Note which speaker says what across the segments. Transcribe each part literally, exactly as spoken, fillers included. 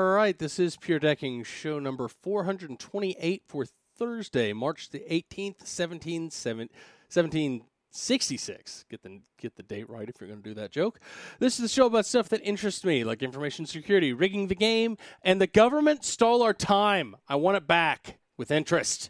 Speaker 1: All right, this is Pure Decking, show number four hundred twenty-eight for Thursday, March the eighteenth, seventeen sixty-six. Get the get the date right if you're going to do that joke. This is the show about stuff that interests me, like information security, rigging the game, and the government stole our time. I want it back with interest.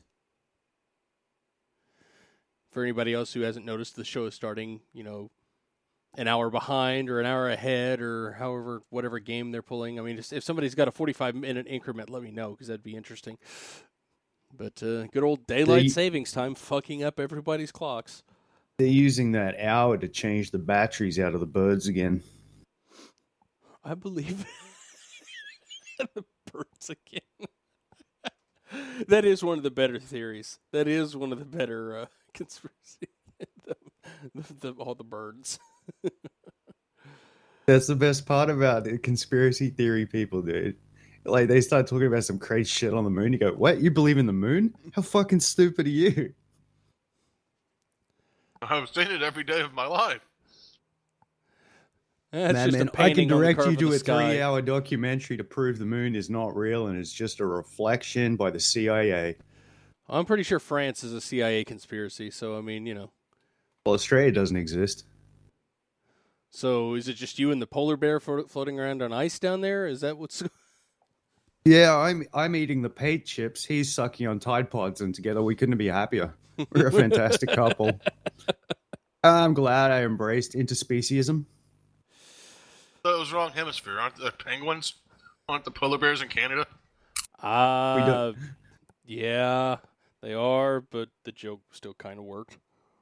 Speaker 1: For anybody else who hasn't noticed, the show is starting, you know, an hour behind or an hour ahead or however, whatever game they're pulling. I mean, just, if somebody's got a forty-five minute increment, let me know because that'd be interesting. But uh, good old daylight
Speaker 2: they,
Speaker 1: savings time fucking up everybody's clocks.
Speaker 2: They're using that hour to change the batteries out of the birds again.
Speaker 1: I believe the birds again. That is one of the better theories. That is one of the better uh, conspiracy. the, the, the, all the birds.
Speaker 2: That's the best part about it, conspiracy theory people, dude. Like, they start talking about some crazy shit on the moon. You go, what? You believe in the moon? How fucking stupid are you?
Speaker 3: I've seen it every day of my life.
Speaker 1: That's
Speaker 2: man,
Speaker 1: just
Speaker 2: man,
Speaker 1: a painting
Speaker 2: I can direct
Speaker 1: on the
Speaker 2: you to
Speaker 1: curve
Speaker 2: a
Speaker 1: of the sky.
Speaker 2: three-hour documentary to prove the moon is not real and it's just a reflection by the C I A.
Speaker 1: I'm pretty sure France is a C I A conspiracy, so, I mean, you know.
Speaker 2: Well, Australia doesn't exist.
Speaker 1: So is it just you and the polar bear flo- floating around on ice down there? Is that what's...
Speaker 2: Yeah, I'm I'm eating the paint chips. He's sucking on Tide Pods, and together we couldn't be happier. We're a fantastic couple. I'm glad I embraced interspeciesism.
Speaker 3: So it was wrong hemisphere. Aren't the penguins? Aren't the polar bears in Canada?
Speaker 1: Uh, yeah, they are, but the joke still kind of worked.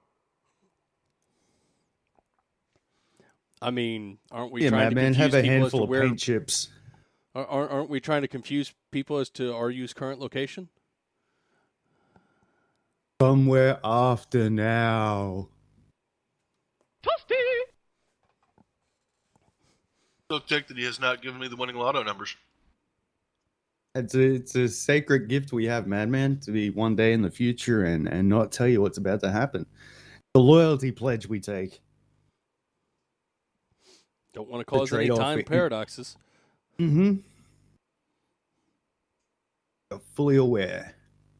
Speaker 1: I mean, aren't we
Speaker 2: yeah,
Speaker 1: trying
Speaker 2: man,
Speaker 1: to
Speaker 2: man,
Speaker 1: confuse
Speaker 2: have a
Speaker 1: people as
Speaker 2: handful
Speaker 1: to
Speaker 2: of
Speaker 1: where...
Speaker 2: paint chips.
Speaker 1: Aren't, aren't we trying to confuse people as to R U's current location?
Speaker 2: Somewhere after now.
Speaker 1: Toasty!
Speaker 3: Subject that he has not given me the winning lotto numbers.
Speaker 2: It's a, it's a sacred gift we have, Madman, to be one day in the future and, and not tell you what's about to happen. The loyalty pledge we take.
Speaker 1: Don't want to cause any
Speaker 2: trade-off
Speaker 1: time
Speaker 2: it-
Speaker 1: paradoxes.
Speaker 2: Mm-hmm. You're fully aware.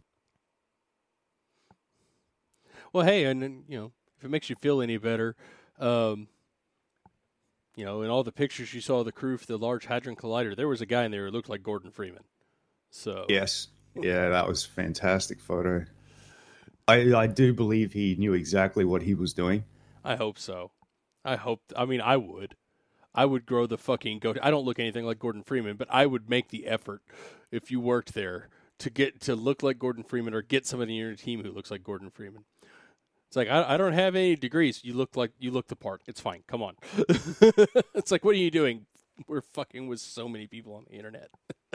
Speaker 1: Well, hey, and, and you know, if it makes you feel any better, um, you know, in all the pictures you saw of the crew for the Large Hadron Collider, there was a guy in there who looked like Gordon Freeman. So
Speaker 2: Yes. Yeah, that was a fantastic photo. I I do believe he knew exactly what he was doing.
Speaker 1: I hope so. I hope. I mean, I would. I would grow the fucking goatee. I don't look anything like Gordon Freeman, but I would make the effort if you worked there to get to look like Gordon Freeman or get somebody in your team who looks like Gordon Freeman. It's like, I, I don't have any degrees. You look like you look the part. It's fine. Come on. It's like, what are you doing? We're fucking with so many people on the internet.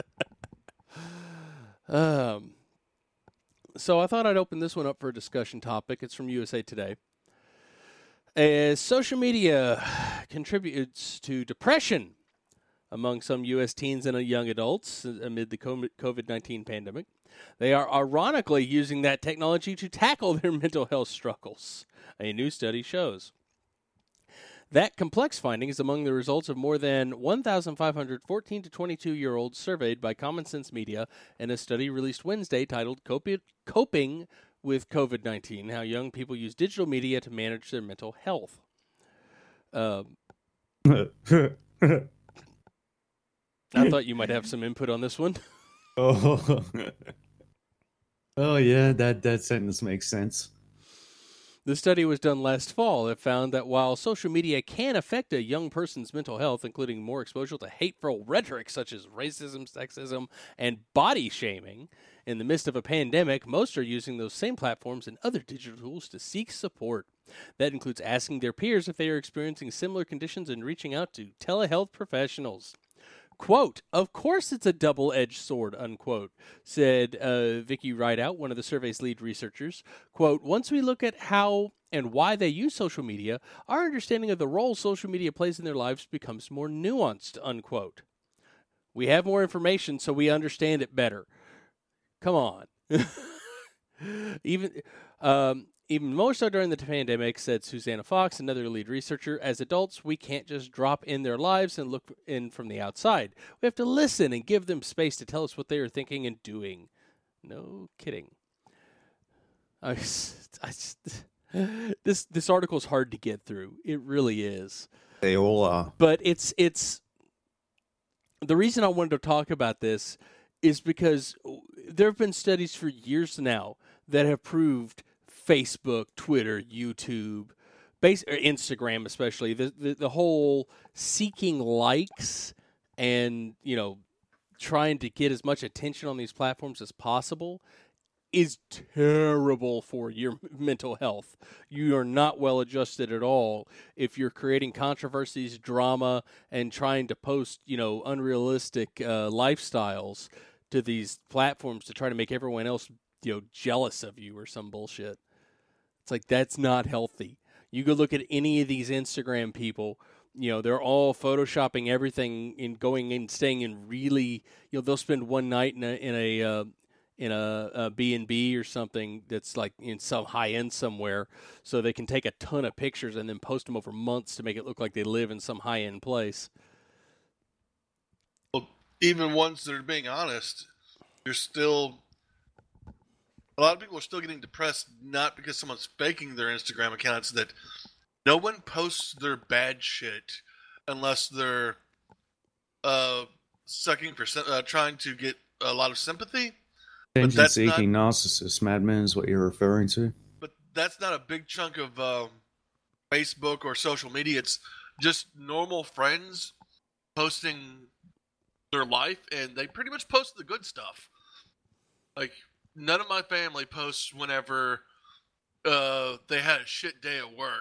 Speaker 1: um. So I thought I'd open this one up for a discussion topic. It's from U S A Today. As social media contributes to depression among some U S teens and young adults amid the COVID nineteen pandemic, they are ironically using that technology to tackle their mental health struggles, a new study shows. That complex finding is among the results of more than one thousand five hundred fourteen to twenty-two-year-olds surveyed by Common Sense Media in a study released Wednesday titled Coping with COVID nineteen, How Young People Use Digital Media to Manage Their Mental Health. Um, I thought you might have some input on this one.
Speaker 2: Oh, oh yeah, that, that sentence makes sense.
Speaker 1: The study was done last fall. It found that while social media can affect a young person's mental health, including more exposure to hateful rhetoric such as racism, sexism, and body shaming, in the midst of a pandemic, most are using those same platforms and other digital tools to seek support. That includes asking their peers if they are experiencing similar conditions and reaching out to telehealth professionals. Quote, of course it's a double-edged sword, unquote, said uh, Vicky Rideout, one of the survey's lead researchers. Quote, once we look at how and why they use social media, our understanding of the role social media plays in their lives becomes more nuanced, unquote. We have more information, so we understand it better. Come on. Even um, Even more so during the pandemic, said Susanna Fox, another lead researcher. As adults, we can't just drop in their lives and look in from the outside. We have to listen and give them space to tell us what they are thinking and doing. No kidding. I, I, this this article is hard to get through. It really is.
Speaker 2: They all are.
Speaker 1: But it's it's the reason I wanted to talk about this is because there have been studies for years now that have proved Facebook, Twitter, YouTube, base, or Instagram especially, the, the the whole seeking likes and, you know, trying to get as much attention on these platforms as possible is terrible for your mental health. You are not well adjusted at all if you're creating controversies, drama, and trying to post, you know, unrealistic uh, lifestyles to these platforms to try to make everyone else, you know, jealous of you or some bullshit. It's like, that's not healthy. You go look at any of these Instagram people, you know, they're all photoshopping everything and going and staying in really, you know, they'll spend one night in a, in a, uh, in a, a B and B or something that's like in some high end somewhere, so they can take a ton of pictures and then post them over months to make it look like they live in some high end place.
Speaker 3: Well, even ones that are being honest, you're still, a lot of people are still getting depressed, not because someone's faking their Instagram accounts, that no one posts their bad shit unless they're uh, sucking for, uh, trying to get a lot of sympathy.
Speaker 2: Attention-seeking narcissist, madman is what you're referring to.
Speaker 3: But that's not a big chunk of uh, Facebook or social media. It's just normal friends posting their life, and they pretty much post the good stuff. Like, none of my family posts whenever uh, they had a shit day at work.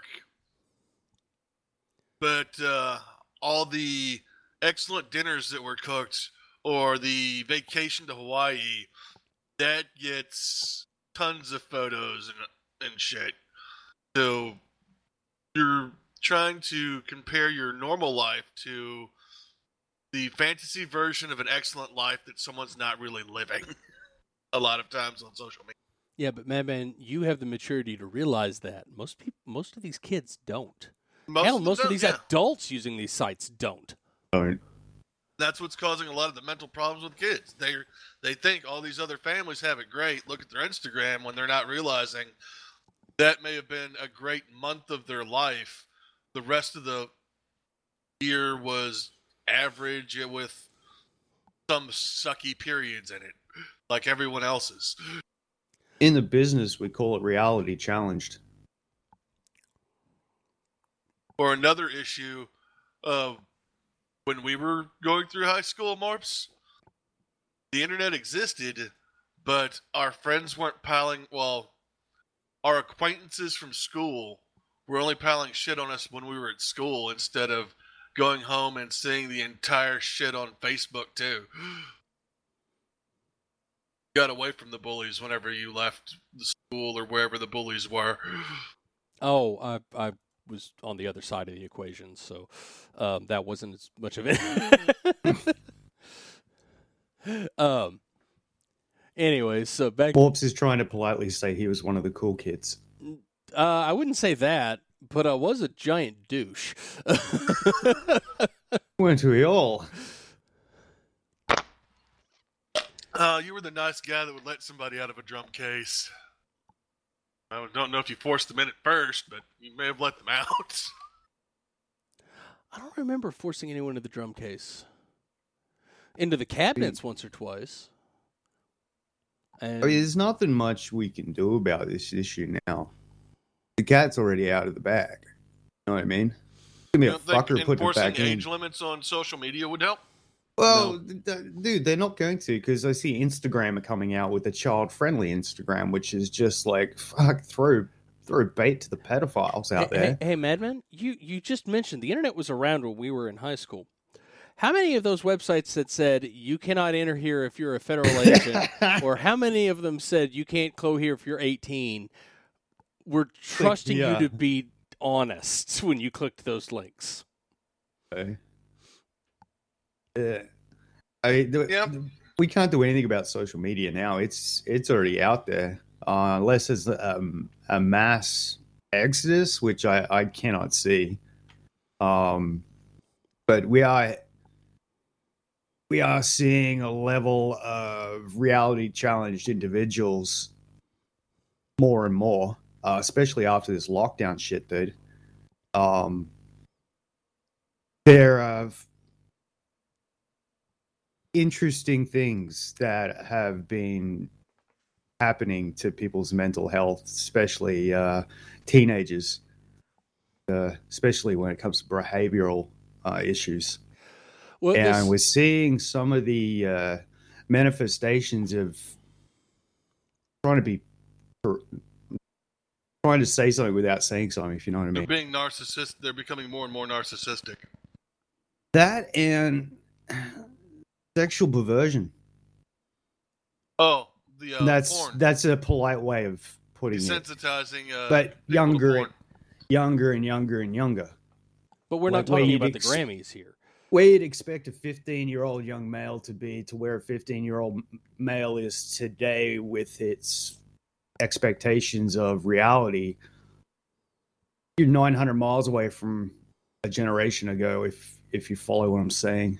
Speaker 3: But uh, all the excellent dinners that were cooked or the vacation to Hawaii, that gets tons of photos and, and shit. So you're trying to compare your normal life to the fantasy version of an excellent life that someone's not really living a lot of times on social media.
Speaker 1: Yeah, but Madman, you have the maturity to realize that. Most people, most of these kids don't.
Speaker 3: Most
Speaker 1: Hell,
Speaker 3: of
Speaker 1: most of
Speaker 3: don't,
Speaker 1: these
Speaker 3: yeah.
Speaker 1: adults using these sites don't.
Speaker 2: All right.
Speaker 3: That's what's causing a lot of the mental problems with kids. They they think all these other families have it great. Look at their Instagram when they're not realizing that may have been a great month of their life. The rest of the year was average with some sucky periods in it, like everyone else's.
Speaker 2: In the business, we call it reality challenged.
Speaker 3: Or another issue of when we were going through high school, Morps, the internet existed, but our friends weren't piling, well, our acquaintances from school were only piling shit on us when we were at school instead of going home and seeing the entire shit on Facebook, too. Got away from the bullies whenever you left the school or wherever the bullies were.
Speaker 1: Oh, I I was on the other side of the equation, so um, that wasn't as much of it. um. Anyways, so back.
Speaker 2: Morps is trying to politely say he was one of the cool kids.
Speaker 1: Uh, I wouldn't say that, but I was a giant douche.
Speaker 2: Weren't we all?
Speaker 3: Uh, you were the nice guy that would let somebody out of a drum case. I don't know if you forced them in at first, but you may have let them out.
Speaker 1: I don't remember forcing anyone into the drum case. Into the cabinets once or twice. And
Speaker 2: I mean, there's nothing much we can do about this issue now. The cat's already out of the bag. You know what I mean? Give me a fucker putting it back in.
Speaker 3: Enforcing age limits on social media would help.
Speaker 2: Well, no. th- dude, they're not going to, because I see Instagram are coming out with a child-friendly Instagram, which is just like, fuck, throw, throw bait to the pedophiles out
Speaker 1: hey,
Speaker 2: there.
Speaker 1: Hey, hey, Madman, you, you just mentioned the internet was around when we were in high school. How many of those websites that said, you cannot enter here if you're a federal agent, or how many of them said, you can't go here if you're eighteen, were trusting
Speaker 2: yeah.
Speaker 1: you to be honest when you clicked those links?
Speaker 2: Okay. Yeah, I mean, the,
Speaker 3: yep.
Speaker 2: we can't do anything about social media now. It's it's already out there. uh, unless it's um, a mass exodus, which I, I cannot see. Um, but we are we are seeing a level of reality challenged individuals more and more, uh, especially after this lockdown shit, dude. Um, there are interesting things that have been happening to people's mental health, especially uh, teenagers, uh, especially when it comes to behavioral uh, issues.
Speaker 1: Well,
Speaker 2: And
Speaker 1: this,
Speaker 2: we're seeing some of the uh, manifestations of trying to be trying to say something without saying something, if you know what I
Speaker 3: They're
Speaker 2: mean.
Speaker 3: being narcissistic. They're becoming more and more narcissistic.
Speaker 2: That and sexual perversion.
Speaker 3: Oh, the uh,
Speaker 2: That's
Speaker 3: porn.
Speaker 2: that's a polite way of putting it.
Speaker 3: Desensitizing uh,
Speaker 2: But
Speaker 3: people to
Speaker 2: younger,
Speaker 3: porn.
Speaker 2: younger and younger and younger.
Speaker 1: but we're
Speaker 2: Like
Speaker 1: not
Speaker 2: where
Speaker 1: talking
Speaker 2: you'd
Speaker 1: about the
Speaker 2: ex-
Speaker 1: Grammys here.
Speaker 2: Where you'd expect a fifteen-year-old young male to be to where a fifteen-year-old male is today with its expectations of reality, you're nine hundred miles away from a generation ago if if you follow what I'm saying.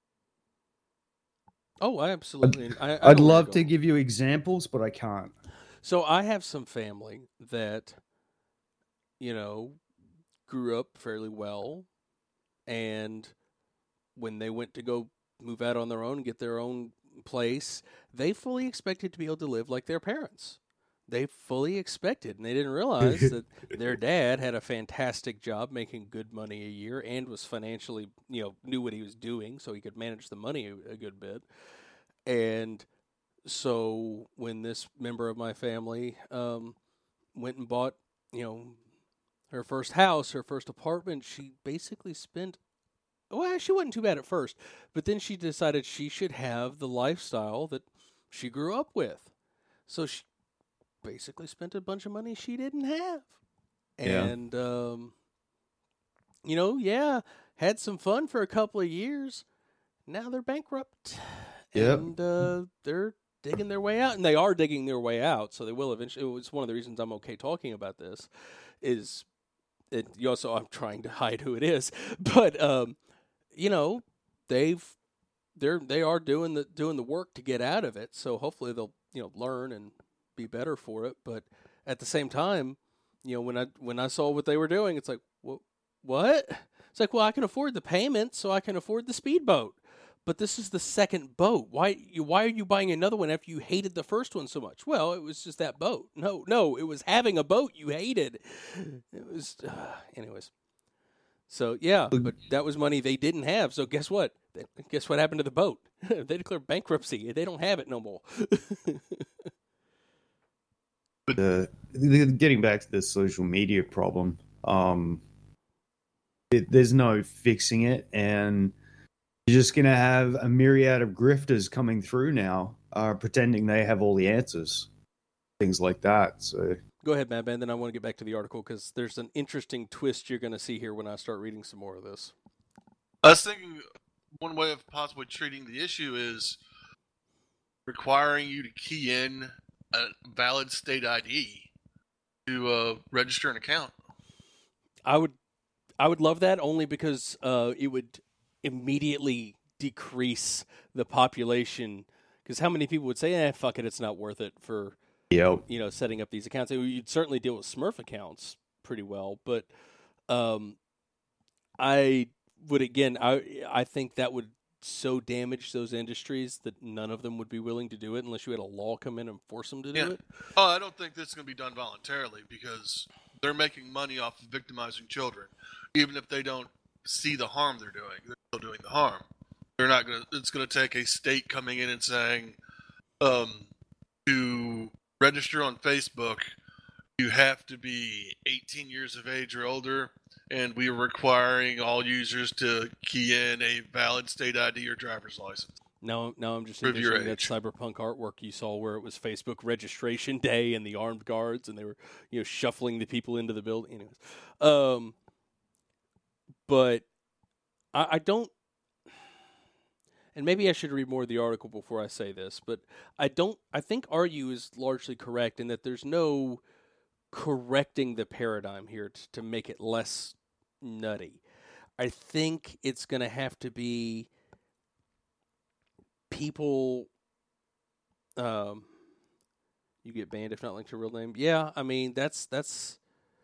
Speaker 1: Oh, I absolutely. I, I know
Speaker 2: I'd
Speaker 1: where you're
Speaker 2: love to
Speaker 1: going.
Speaker 2: give you examples, but I can't.
Speaker 1: So I have some family that, you know, grew up fairly well, and when they went to go move out on their own and get their own place, they fully expected to be able to live like their parents. They fully expected, and they didn't realize that their dad had a fantastic job making good money a year and was financially, you know, knew what he was doing, so he could manage the money a, a good bit. And so when this member of my family um, went and bought, you know, her first house, her first apartment, she basically spent. Well, she wasn't too bad at first, but then she decided she should have the lifestyle that she grew up with. So she basically spent a bunch of money she didn't have.
Speaker 2: Yeah.
Speaker 1: And, um, you know, yeah, had some fun for a couple of years. Now they're bankrupt.
Speaker 2: Yep.
Speaker 1: And uh, they're digging their way out. And they are digging their way out. So they will eventually. It's one of the reasons I'm okay talking about this. Is it, you also, I'm trying to hide who it is. But, um, you know, they've they're they are doing the doing the work to get out of it. So hopefully they'll, you know, learn and be better for it. But at the same time, you know, when I when I saw what they were doing, it's like, what? What? It's like, well, I can afford the payment, so I can afford the speedboat. But this is the second boat. Why? You, why are you buying another one after you hated the first one so much? Well, it was just that boat. No, no, it was having a boat you hated. It was, uh, anyways. So yeah, but that was money they didn't have. So guess what? Guess what happened to the boat? They declared bankruptcy. They don't have it no more.
Speaker 2: the, the getting back to the social media problem, um, it, there's no fixing it, and you're just gonna have a myriad of grifters coming through now, uh, pretending they have all the answers, things like that. So
Speaker 1: go ahead, Madman. Then I want to get back to the article because there's an interesting twist you're going to see here when I start reading some more of this.
Speaker 3: I was thinking one way of possibly treating the issue is requiring you to key in a valid state I D to uh, register an account.
Speaker 1: I would, I would love that only because uh, it would immediately decrease the population. Because how many people would say, "Eh, fuck it, it's not worth it for."
Speaker 2: Yep.
Speaker 1: You know, setting up these accounts. You'd certainly deal with Smurf accounts pretty well, but um, I would again, I I think that would so damage those industries that none of them would be willing to do it unless you had a law come in and force them to do
Speaker 3: Yeah.
Speaker 1: it.
Speaker 3: Oh, I don't think this is going to be done voluntarily because they're making money off of victimizing children. Even if they don't see the harm they're doing, they're still doing the harm. They're not going to, it's going to take a state coming in and saying, um, to register on Facebook, you have to be eighteen years of age or older, and we are requiring all users to key in a valid state I D or driver's license.
Speaker 1: Now, now I'm just
Speaker 3: Prove your
Speaker 1: envisioning that
Speaker 3: age.
Speaker 1: cyberpunk artwork you saw where it was Facebook registration day and the armed guards and they were, you know, shuffling the people into the building. Anyways, um, but I, I don't. and maybe I should read more of the article before I say this, but I don't. I think R U is largely correct in that there's no correcting the paradigm here to, to make it less nutty. I think it's going to have to be people. Um, you get banned if not linked to a real name. Yeah, I mean that's that's.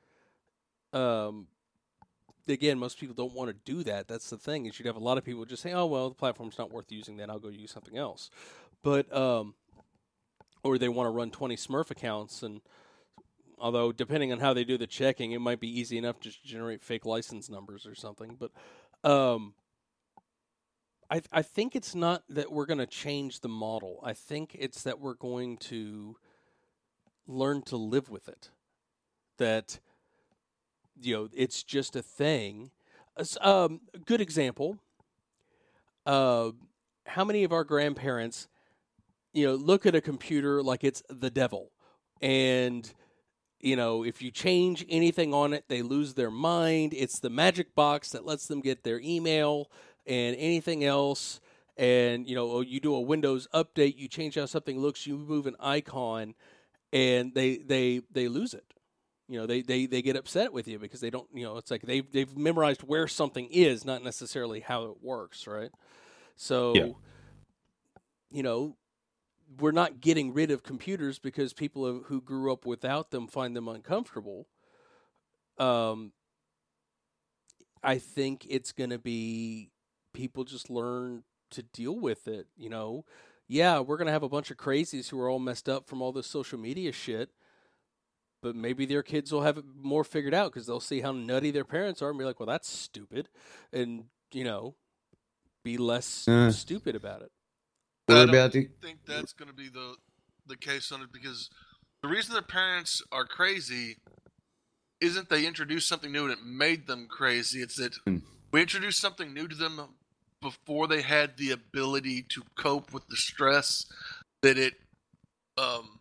Speaker 1: Um, again, most people don't want to do that. That's the thing is you'd have a lot of people just say, "Oh well, the platform's not worth using. Then I'll go use something else." But um, or they want to run twenty Smurf accounts, and although depending on how they do the checking, it might be easy enough to generate fake license numbers or something. But um, I I think it's not that we're going to change the model. I think it's that we're going to learn to live with it. That you know, it's just a thing. Um, good example. Uh, how many of our grandparents, you know, look at a computer like it's the devil, and you know, if you change anything on it, they lose their mind. It's the magic box that lets them get their email and anything else. And you know, you do a Windows update, you change how something looks, you move an icon, and they they they lose it. You know, they, they, they get upset with you because they don't, you know, it's like they've, they've memorized where something is, not necessarily how it works, right? So, yeah. you know, we're not getting rid of computers because people who grew up without them find them uncomfortable. Um, I think it's going to be people just learn to deal with it, you know. Yeah, we're going to have a bunch of crazies who are all messed up from all this social media shit. But maybe their kids will have it more figured out because they'll see how nutty their parents are and be like, well, that's stupid. And, you know, be less uh, stupid about it.
Speaker 3: I don't think that's going to be the the case on it because the reason their parents are crazy isn't they introduced something new and it made them crazy. It's that we introduced something new to them before they had the ability to cope with the stress that it um.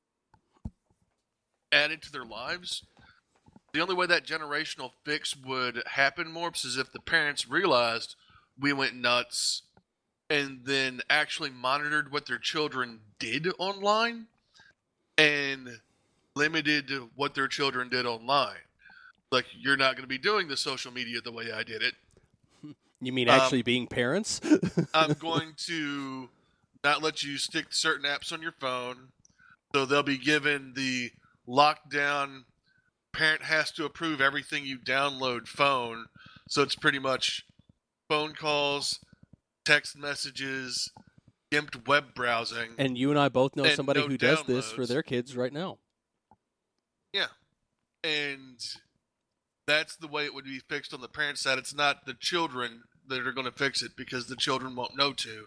Speaker 3: added to their lives. The only way that generational fix would happen more is if the parents realized we went nuts and then actually monitored what their children did online and limited what their children did online. Like, you're not going to be doing the social media the way I did it.
Speaker 1: You mean actually um, being parents?
Speaker 3: I'm going to not let you stick certain apps on your phone. So they'll be given the lockdown, parent has to approve everything you download phone. So it's pretty much phone calls, text messages, gimped web browsing.
Speaker 1: And you and I both know somebody no who does downloads. This for their kids right now.
Speaker 3: Yeah. And that's the way it would be fixed on the parent side. It's not the children that are going to fix it because the children won't know to.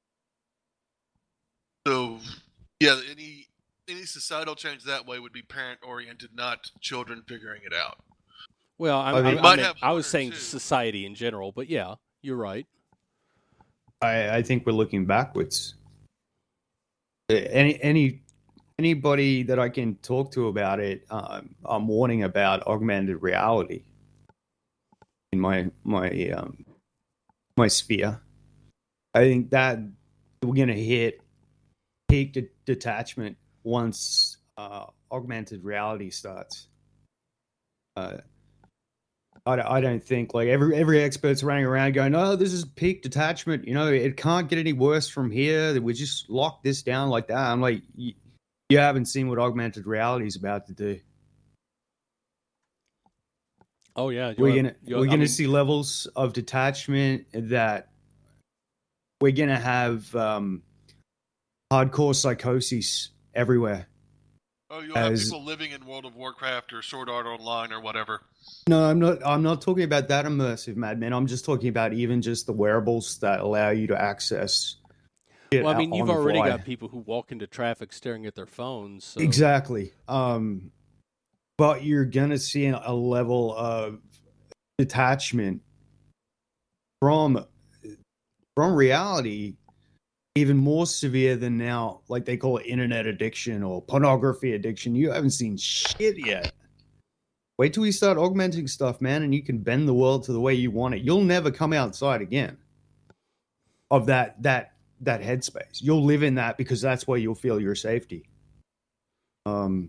Speaker 3: So, yeah, any... Any societal change that way would be parent-oriented, not children figuring it out.
Speaker 1: Well, I, I, mean, I, I, mean, I was saying society in general, but yeah, you're right.
Speaker 2: I, I think we're looking backwards. Any any anybody that I can talk to about it, um, I'm warning about augmented reality in my my um, my sphere. I think that we're going to hit peak de- detachment. Once uh, augmented reality starts. Uh, I, I don't think, like, every every expert's running around going, oh, this is peak detachment. You know, it can't get any worse from here. We just lock this down like that. I'm like, you, you haven't seen what augmented reality is about to do.
Speaker 1: Oh, yeah.
Speaker 2: We're going to we're gonna mean... see levels of detachment that we're going to have um, hardcore psychoses everywhere.
Speaker 3: Oh, you'll have As, people living in World of Warcraft or Sword Art Online or whatever.
Speaker 2: No, I'm not. I'm not talking about that immersive, madman. I'm just talking about even just the wearables that allow you to access.
Speaker 1: Well, I mean, you've already got people who walk into traffic staring at their phones. So.
Speaker 2: Exactly. Um, but you're gonna see a level of detachment from from reality. Even more severe than now, like they call it internet addiction or pornography addiction. You haven't seen shit yet. Wait till we start augmenting stuff, man, and you can bend the world to the way you want it. You'll never come outside again. of that that that headspace. You'll live in that because that's where you'll feel your safety. Um,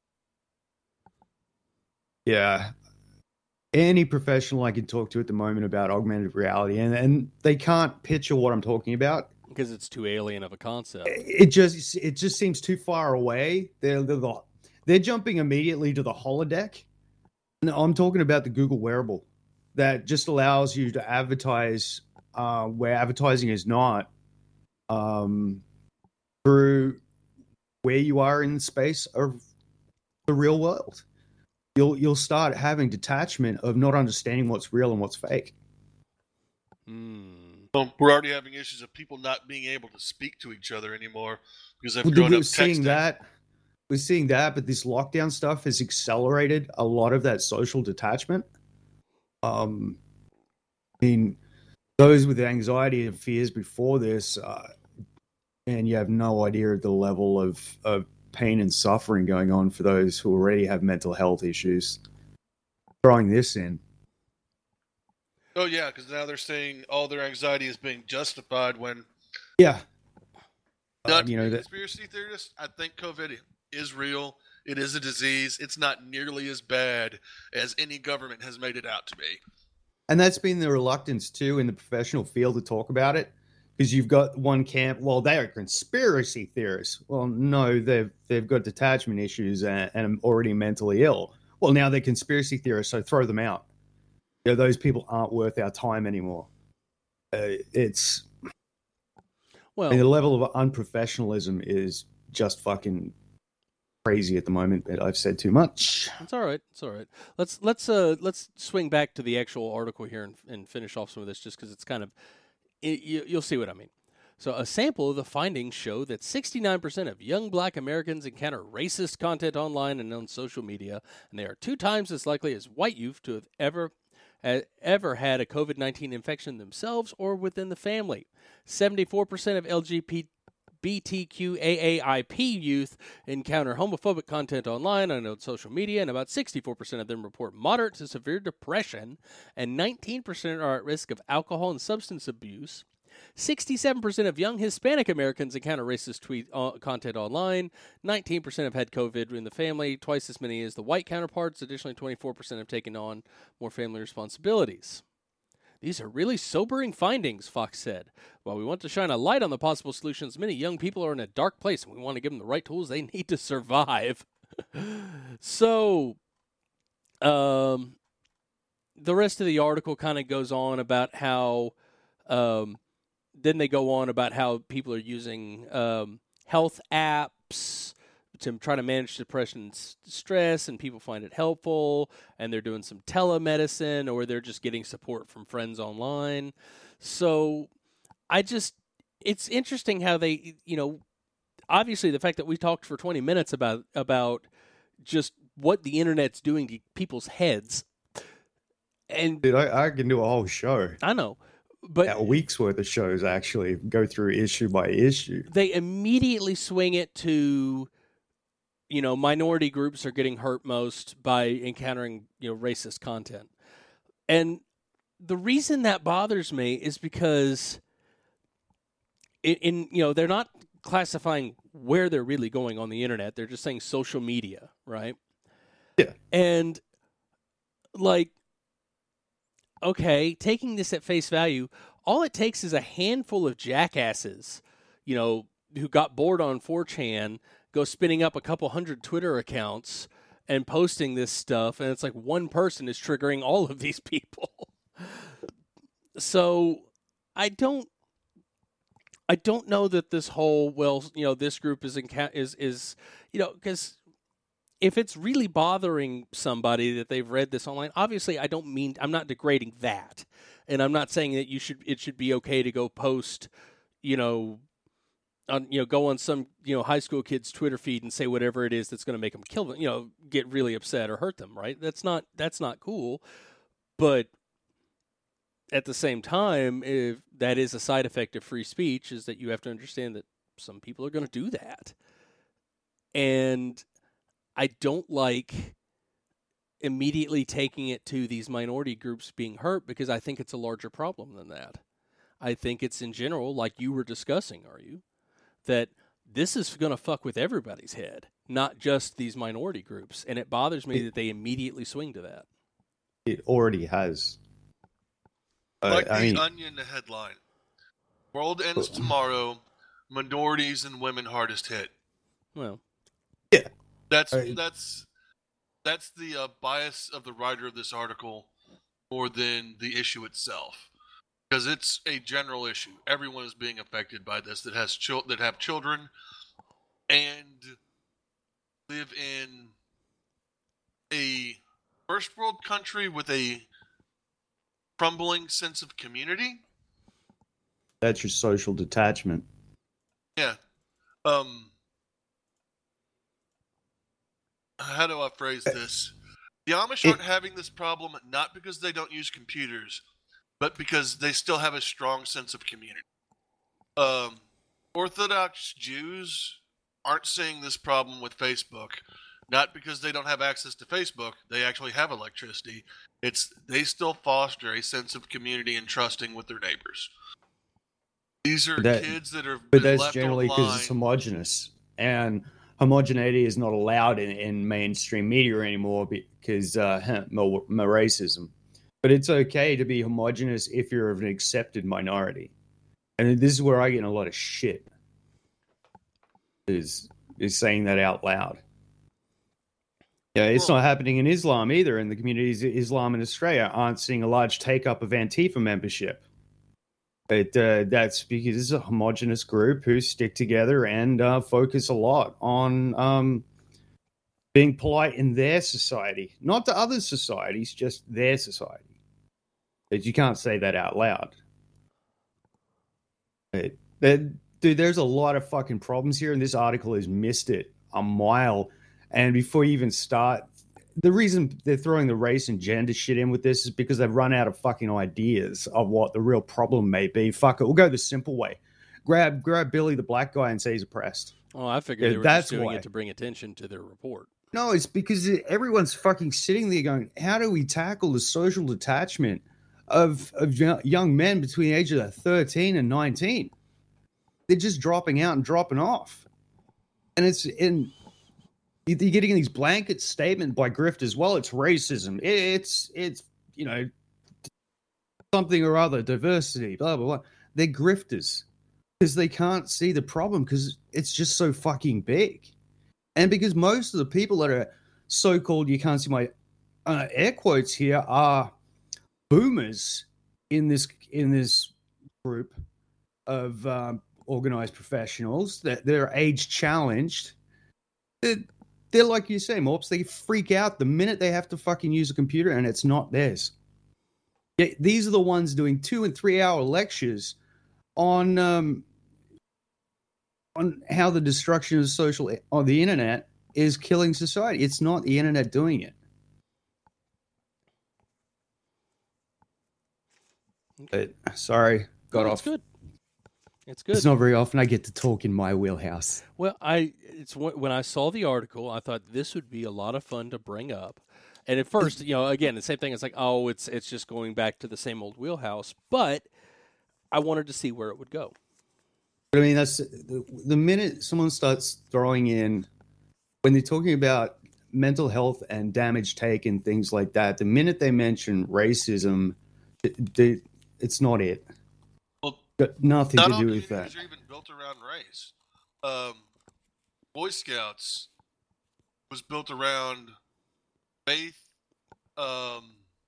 Speaker 2: yeah. Any professional I can talk to at the moment about augmented reality, and, and they can't picture what I'm talking about
Speaker 1: because it's too alien of a concept.
Speaker 2: It just it just seems too far away. They're they're, the, they're jumping immediately to the holodeck. No, I'm talking about the Google wearable that just allows you to advertise uh, where advertising is not, um, through where you are in the space of the real world. You'll you'll start having detachment of not understanding what's real and what's fake.
Speaker 1: Hmm.
Speaker 3: Well, we're already having issues of people not being able to speak to each other anymore because they've
Speaker 2: Well,
Speaker 3: grown
Speaker 2: we're
Speaker 3: up
Speaker 2: seeing
Speaker 3: texting.
Speaker 2: that. We're seeing that, but this lockdown stuff has accelerated a lot of that social detachment. Um, I mean, those with anxiety and fears before this, uh, and you have no idea of the level of, of pain and suffering going on for those who already have mental health issues. Throwing this in.
Speaker 3: Oh, yeah, because now they're saying all their anxiety is being justified when...
Speaker 2: Yeah.
Speaker 3: Not
Speaker 2: Uh, you know,
Speaker 3: to be a
Speaker 2: that,
Speaker 3: conspiracy theorist, I think COVID is real. It is a disease. It's not nearly as bad as any government has made it out to be.
Speaker 2: and that's been the reluctance, too, in the professional field to talk about it. Because you've got one camp, well, they are conspiracy theorists. Well, no, they've they've got detachment issues and, and are already mentally ill. Well, now they're conspiracy theorists, so throw them out. You know, those people aren't worth our time anymore. Uh, it's
Speaker 1: Well,
Speaker 2: I mean, the level of unprofessionalism is just fucking crazy at the moment. But I've said too much.
Speaker 1: it's all right. It's all right. Let's let's uh let's swing back to the actual article here and, and finish off some of this, just because it's kind of it, you, you'll see what I mean. So, a sample of the findings show that sixty-nine percent of young black Americans encounter racist content online and on social media, and they are two times as likely as white youth to have ever uh, ever had a COVID nineteen infection themselves or within the family. seventy-four percent of L G B T Q A A I P youth encounter homophobic content online and on social media, and about sixty-four percent of them report moderate to severe depression, and nineteen percent are at risk of alcohol and substance abuse. sixty-seven percent of young Hispanic Americans encounter racist tweet uh, content online. nineteen percent have had COVID in the family, twice as many as the white counterparts. Additionally, twenty-four percent have taken on more family responsibilities. These are really sobering findings, Fox said. While we want to shine a light on the possible solutions, many young people are in a dark place, and we want to give them the right tools they need to survive. So, um, the rest of the article kind of goes on about how, um, then they go on about how people are using um, health apps to try to manage depression and stress, and people find it helpful, and they're doing some telemedicine, or they're just getting support from friends online. So I just, it's interesting how they, you know, obviously the fact that we talked for twenty minutes about, about just what the internet's doing to people's heads. And
Speaker 2: Dude, I, I can do a whole show.
Speaker 1: I know, but
Speaker 2: a week's worth of shows, actually, go through issue by issue.
Speaker 1: They immediately swing it to, you know, minority groups are getting hurt most by encountering, you know, racist content. And the reason that bothers me is because in, in you know, they're not classifying where they're really going on the internet. They're just saying social media, right?
Speaker 2: Yeah.
Speaker 1: And like, okay, taking this at face value, all it takes is a handful of jackasses, you know, who got bored on four chan, go spinning up a couple hundred Twitter accounts and posting this stuff, and it's like one person is triggering all of these people. So I don't, I don't know that this whole, well, you know, this group is in, is is you know, because if it's really bothering somebody that they've read this online, obviously I don't mean, I'm not degrading that, and I'm not saying that you should, it should be okay to go post, you know, on, you know, go on some, you know, high school kid's Twitter feed and say whatever it is that's going to make them kill them, you know, get really upset or hurt them, right? That's not, that's not cool. But at the same time, if that is a side effect of free speech, is that you have to understand that some people are going to do that. And I don't like immediately taking it to these minority groups being hurt, because I think it's a larger problem than that. I think it's in general, like you were discussing, are you, that this is going to fuck with everybody's head, not just these minority groups. And it bothers me that they immediately swing to that.
Speaker 2: It already has.
Speaker 3: Like
Speaker 2: Uh, I
Speaker 3: the
Speaker 2: mean,
Speaker 3: Onion headline. World ends tomorrow. Minorities and women hardest hit.
Speaker 1: Well,
Speaker 2: yeah.
Speaker 3: That's
Speaker 2: I-
Speaker 3: that's that's the uh, bias of the writer of this article more than the issue itself, because it's a general issue. Everyone is being affected by this that has chil- that have children and live in a first world country with a crumbling sense of community.
Speaker 2: That's your social detachment.
Speaker 3: Yeah. Um. How do I phrase this? The Amish aren't having this problem not because they don't use computers, but because they still have a strong sense of community. Um, Orthodox Jews aren't seeing this problem with Facebook, not because they don't have access to Facebook. They actually have electricity. It's they still foster a sense of community and trusting with their neighbors. These are
Speaker 2: That-
Speaker 3: kids that are
Speaker 2: But
Speaker 3: been
Speaker 2: that's
Speaker 3: left
Speaker 2: generally because it's
Speaker 3: online.
Speaker 2: homogenous, and homogeneity is not allowed in, in mainstream media anymore because uh, more, more racism. But it's okay to be homogenous if you're of an accepted minority, and this is where I get in a lot of shit. Is is saying that out loud? Yeah, it's
Speaker 3: Well-
Speaker 2: not happening in Islam either. And the communities of Islam in Australia aren't seeing a large take up of Antifa membership. It, uh, that's because it's a homogenous group who stick together and uh, focus a lot on um, being polite in their society, not to other societies, just their society. But you can't say that out loud. But, but, dude, there's a lot of fucking problems here, and this article has missed it a mile. And before you even start, the reason they're throwing the race and gender shit in with this is because they've run out of fucking ideas of what the real problem may be. Fuck it, we'll go the simple way. Grab grab Billy the black guy and say he's oppressed.
Speaker 1: oh, I figured
Speaker 2: Yeah,
Speaker 1: they were
Speaker 2: that's
Speaker 1: just doing
Speaker 2: why.
Speaker 1: it to bring attention to their report.
Speaker 2: No, it's because everyone's fucking sitting there going, how do we tackle the social detachment of, of young men between the age of thirteen and nineteen? They're just dropping out and dropping off. And it's in... You're getting these blanket statements by grifters. Well, it's racism. It's, it's you know, something or other, diversity, blah, blah, blah. They're grifters because they can't see the problem because it's just so fucking big. And because most of the people that are so-called, you can't see my uh, air quotes here, are boomers in this in this group of um, organized professionals that they're age challenged. They're, they're like you say, Morps, they freak out the minute they have to fucking use a computer and it's not theirs. Yeah, these are the ones doing two and three hour lectures on um, on how the destruction of social on the internet is killing society. It's not the internet doing it. But, sorry, got
Speaker 1: No,
Speaker 2: off.
Speaker 1: it's good. It's good.
Speaker 2: It's not very often I get to talk in my wheelhouse.
Speaker 1: Well, I it's when I saw the article, I thought this would be a lot of fun to bring up. And at first, you know, again, the same thing. It's like, oh, it's it's just going back to the same old wheelhouse. But I wanted to see where it would go.
Speaker 2: But I mean, that's the, the minute someone starts throwing in when they're talking about mental health and damage taken, things like that. The minute they mention racism, it, they, it's not it.
Speaker 3: Well,
Speaker 2: Got nothing
Speaker 3: Not
Speaker 2: to
Speaker 3: all
Speaker 2: do with that.
Speaker 3: communities are even built around race. Um, Boy Scouts was built around faith. Um,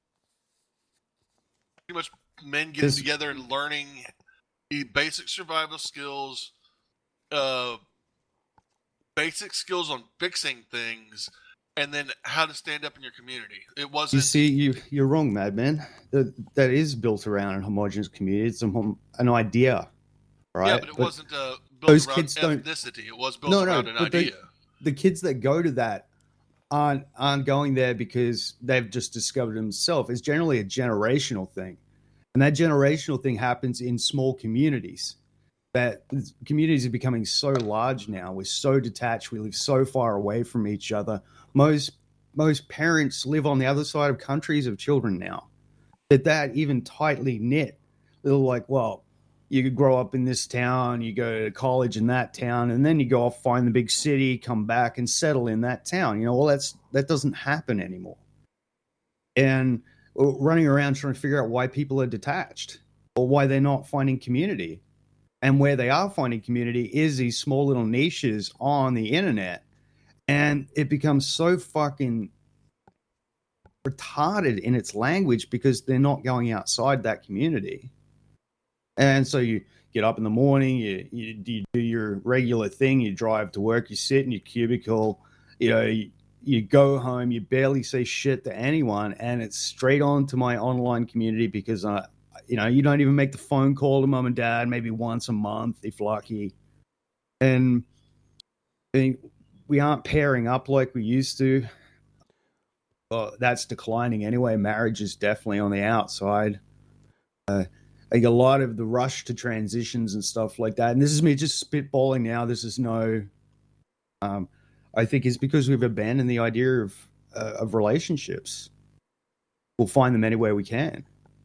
Speaker 3: pretty much men getting
Speaker 2: This-
Speaker 3: together and learning the basic survival skills, uh, basic skills on fixing things, and then how to stand up in your community. It wasn't.
Speaker 2: You see, you you're wrong, Madman. That that is built around a homogenous community. It's a, hom- an idea, right?
Speaker 3: yeah, but it wasn't uh, built
Speaker 2: those
Speaker 3: around
Speaker 2: kids don't-
Speaker 3: ethnicity. It was built
Speaker 2: No, no,
Speaker 3: around an
Speaker 2: but they-
Speaker 3: idea.
Speaker 2: the kids that go to that aren't aren't going there because they've just discovered themselves. It's generally a generational thing, and that generational thing happens in small communities. That communities are becoming so large now. We're so detached. We live so far away from each other. Most most parents live on the other side of countries of children now. That that even tightly knit. They're like, well, you grow up in this town, you go to college in that town, and then you go off, find the big city, come back and settle in that town. You know, well, that's that doesn't happen anymore. And running around trying to figure out why people are detached or why they're not finding community. And where they are finding community is these small little niches on the internet. And it becomes so fucking retarded in its language because they're not going outside that community. And so you get up in the morning, you, you, you do your regular thing, you drive to work, you sit in your cubicle, you know, you, you go home, you barely say shit to anyone, and it's straight on to my online community because, uh, you know, you don't even make the phone call to mom and dad maybe once a month if lucky. And I mean, we aren't pairing up like we used to. Well, that's declining anyway. Marriage is definitely on the outside. Uh, I think a lot of the rush to transitions and stuff like that, and this is me just spitballing now, this is no... Um, I think it's because we've abandoned the idea of uh, of relationships. We'll find them anywhere we can.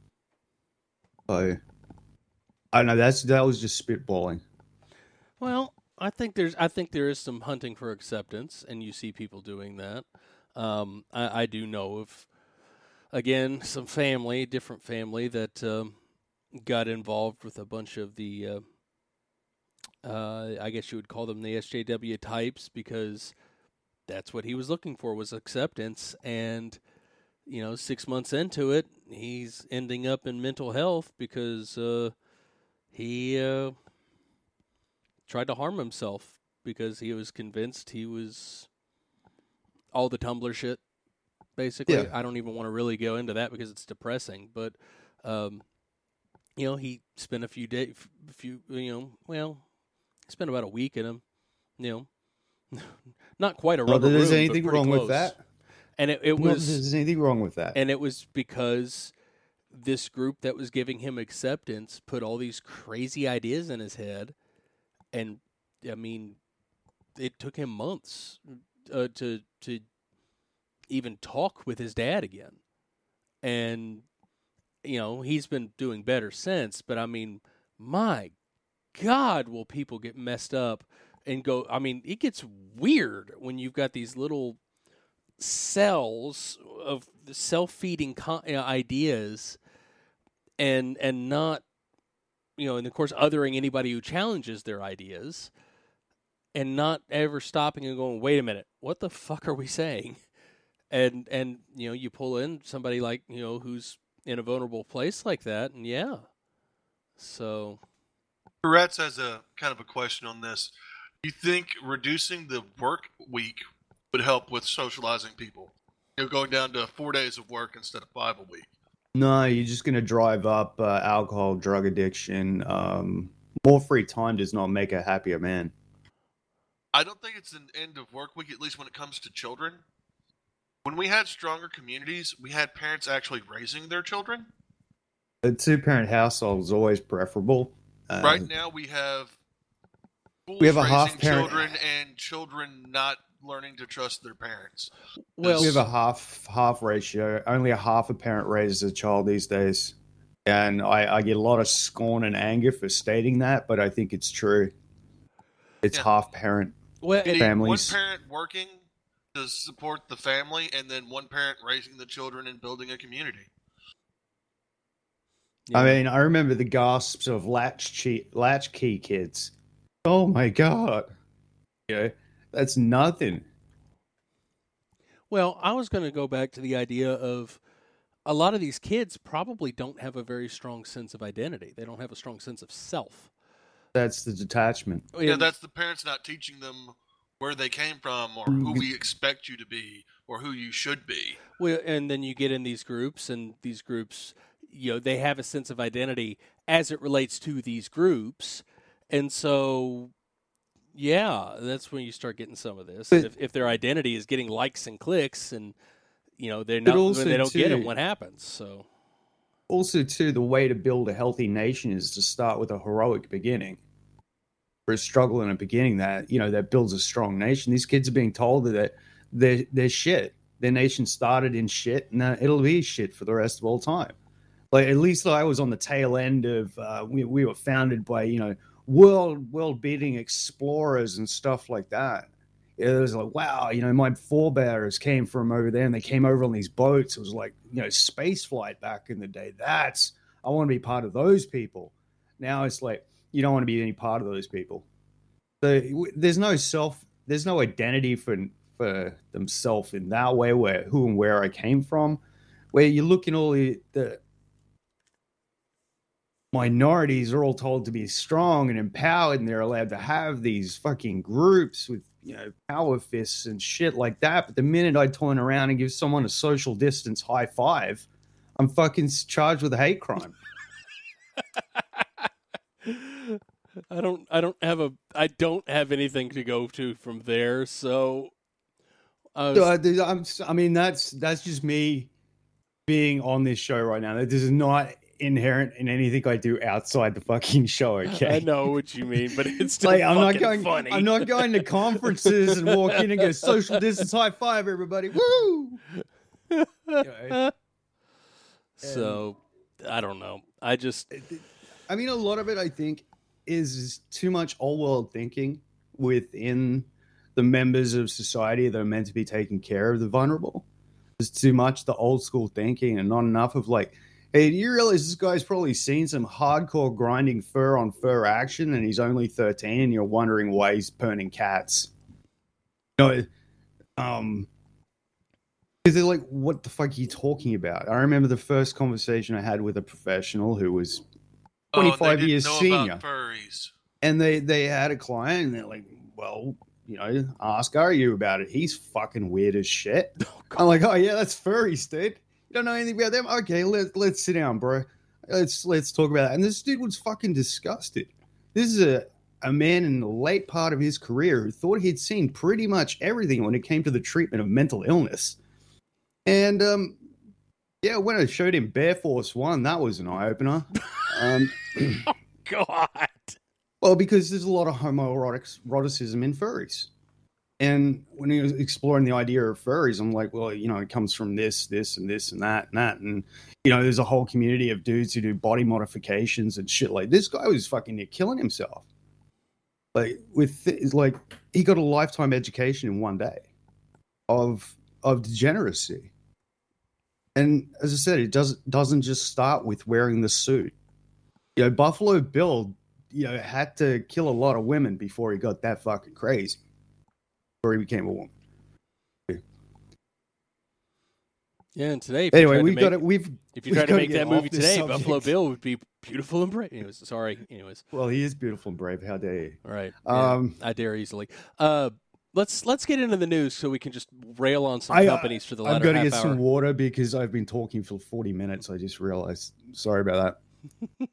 Speaker 2: So, I don't know. That's that was just spitballing.
Speaker 1: Well, I think there's I think there is some hunting for acceptance, and you see people doing that. Um, I, I do know of, again, some family, different family that um, got involved with a bunch of the. Uh, Uh, I guess you would call them the S J W types because that's what he was looking for was acceptance. And, you know, six months into it, he's ending up in mental health because uh, he uh, tried to harm himself because he was convinced he was all the Tumblr shit, basically.
Speaker 2: Yeah.
Speaker 1: I don't even want to really go into that because it's depressing. But, um, you know, he spent a few days, a few, you know, well... Spent about a week in him, you know, not quite a rubber
Speaker 2: Not that there's
Speaker 1: room,
Speaker 2: anything
Speaker 1: but pretty
Speaker 2: wrong
Speaker 1: close.
Speaker 2: with that.
Speaker 1: And it, it
Speaker 2: Not that
Speaker 1: was,
Speaker 2: there's anything wrong with that.
Speaker 1: and it was because this group that was giving him acceptance put all these crazy ideas in his head, and I mean, it took him months uh, to to even talk with his dad again, and you know he's been doing better since. But I mean, my God, will people get messed up and go... I mean, it gets weird when you've got these little cells of self-feeding con- you know, ideas and and not, you know, and of course othering anybody who challenges their ideas and not ever stopping and going, wait a minute, what the fuck are we saying? And, and you know, you pull in somebody like, you know, who's in a vulnerable place like that, and yeah. So...
Speaker 3: Tourette's has a kind of a question on this. Do you think reducing the work week would help with socializing people? You know, going down to four days of work instead of five a week.
Speaker 2: No, you're just going to drive up uh, alcohol, drug addiction. Um, more free time does not make a happier man.
Speaker 3: I don't think it's an end of work week, at least when it comes to children. When we had stronger communities, we had parents actually raising their children.
Speaker 2: A two-parent household is always preferable. Uh,
Speaker 3: Right now, we have schools
Speaker 2: we have a
Speaker 3: raising
Speaker 2: half-parent-
Speaker 3: children and children not learning to trust their parents.
Speaker 1: Well,
Speaker 2: we have a half half ratio. Only a half a parent raises a child these days, and I, I get a lot of scorn and anger for stating that, but I think it's true. It's
Speaker 3: Yeah.
Speaker 2: half parent
Speaker 1: well,
Speaker 3: You need
Speaker 2: families.
Speaker 3: one parent working to support the family, and then one parent raising the children and building a community.
Speaker 1: yeah.
Speaker 2: I mean, I remember the gasps of latchkey latchkey kids. Oh my god, you know, that's nothing.
Speaker 1: Well, I was going to go back to the idea of a lot of these kids probably don't have a very strong sense of identity. They don't have a strong sense of self.
Speaker 2: That's the detachment.
Speaker 3: Yeah,
Speaker 1: And-
Speaker 3: that's the parents not teaching them where they came from or who we expect you to be or who you should be.
Speaker 1: Well, and then you get in these groups, and these groups, you know, they have a sense of identity as it relates to these groups, and so, yeah, that's when you start getting some of this.
Speaker 2: But-
Speaker 1: if, if their identity is getting likes and clicks, and you know they're
Speaker 2: But
Speaker 1: not,
Speaker 2: also,
Speaker 1: when they don't get
Speaker 2: too-
Speaker 1: it, what happens? So,
Speaker 2: Also, too, the way to build a healthy nation is to start with a heroic beginning. For a struggle in a beginning that, you know, that builds a strong nation. These kids are being told that they're, they're shit. Their nation started in shit, and uh, it'll be shit for the rest of all time. Like at least I was on the tail end of uh, we we were founded by you know world world beating explorers and stuff like that. It was like wow, you know my forebears came from over there and they came over on these boats. It was like you know space flight back in the day. That's I want to be part of those people. Now it's like you don't want to be any part of those people. So w- there's no self, there's no identity for for themselves in that way. Where who and where I came from, where you look in all the, the minorities are all told to be strong and empowered, and they're allowed to have these fucking groups with you know power fists and shit like that. But the minute I turn around and give someone a social distance high five, I'm fucking charged with a hate crime.
Speaker 1: I don't. I don't have a. I don't have anything to go to from there. So, I, was,
Speaker 2: Uh, I'm, I mean, that's that's just me being on this show right now. This is not inherent in anything I do outside the fucking show. Okay,
Speaker 1: I know what you mean, but it's still
Speaker 2: like, I'm not
Speaker 1: fucking
Speaker 2: going.
Speaker 1: funny.
Speaker 2: I'm not going to conferences and walk in and go social distance high five everybody. Woo! Anyway.
Speaker 1: So, I don't know. I just.
Speaker 2: I mean, a lot of it, I think, is too much old world thinking within the members of society that are meant to be taking care of the vulnerable. There's too much the old school thinking and not enough of like, hey, do you realize this guy's probably seen some hardcore grinding fur on fur action and he's only thirteen and you're wondering why he's burning cats? You know, um, because they're like, what the fuck are you talking about? I remember the first conversation I had with a professional who was twenty-five
Speaker 3: oh, they
Speaker 2: years
Speaker 3: didn't know
Speaker 2: senior.
Speaker 3: About furries.
Speaker 2: And they, they had a client and they're like, well, you know, ask Aryu about it. He's fucking weird as shit. Oh, I'm like, oh yeah, that's furries, dude. You don't know anything about them? Okay, let, let's sit down, bro. Let's let's talk about that. And this dude was fucking disgusted. This is a, a man in the late part of his career who thought he'd seen pretty much everything when it came to the treatment of mental illness. And um, yeah, when I showed him Bear Force One, that was an eye opener. Um,
Speaker 1: oh God.
Speaker 2: Well, because there's a lot of homoeroticism in furries. And when he was exploring the idea of furries, I'm like, well, you know, it comes from this, this, and this, and that, and that. And, you know, there's a whole community of dudes who do body modifications and shit. Like, this guy was fucking near killing himself. Like, with, like, he got a lifetime education in one day of of degeneracy. And as I said, it does, doesn't just start with wearing the suit. You know, Buffalo Bill, you know, had to kill a lot of women before he got that fucking crazy. Before he became a woman.
Speaker 1: Yeah, and today,
Speaker 2: anyway, we've got it. We've
Speaker 1: if you tried to make that movie today,
Speaker 2: subject.
Speaker 1: Buffalo Bill would be beautiful and brave. Anyways, sorry. Anyways,
Speaker 2: well, he is beautiful and brave. How dare you?
Speaker 1: All right.
Speaker 2: Um,
Speaker 1: yeah, I dare easily. Uh, let's let's get into the news so we can just rail on some I, companies for the latter
Speaker 2: I've got to
Speaker 1: half
Speaker 2: get
Speaker 1: hour.
Speaker 2: some water because I've been talking for forty minutes. I just realized. Sorry about that.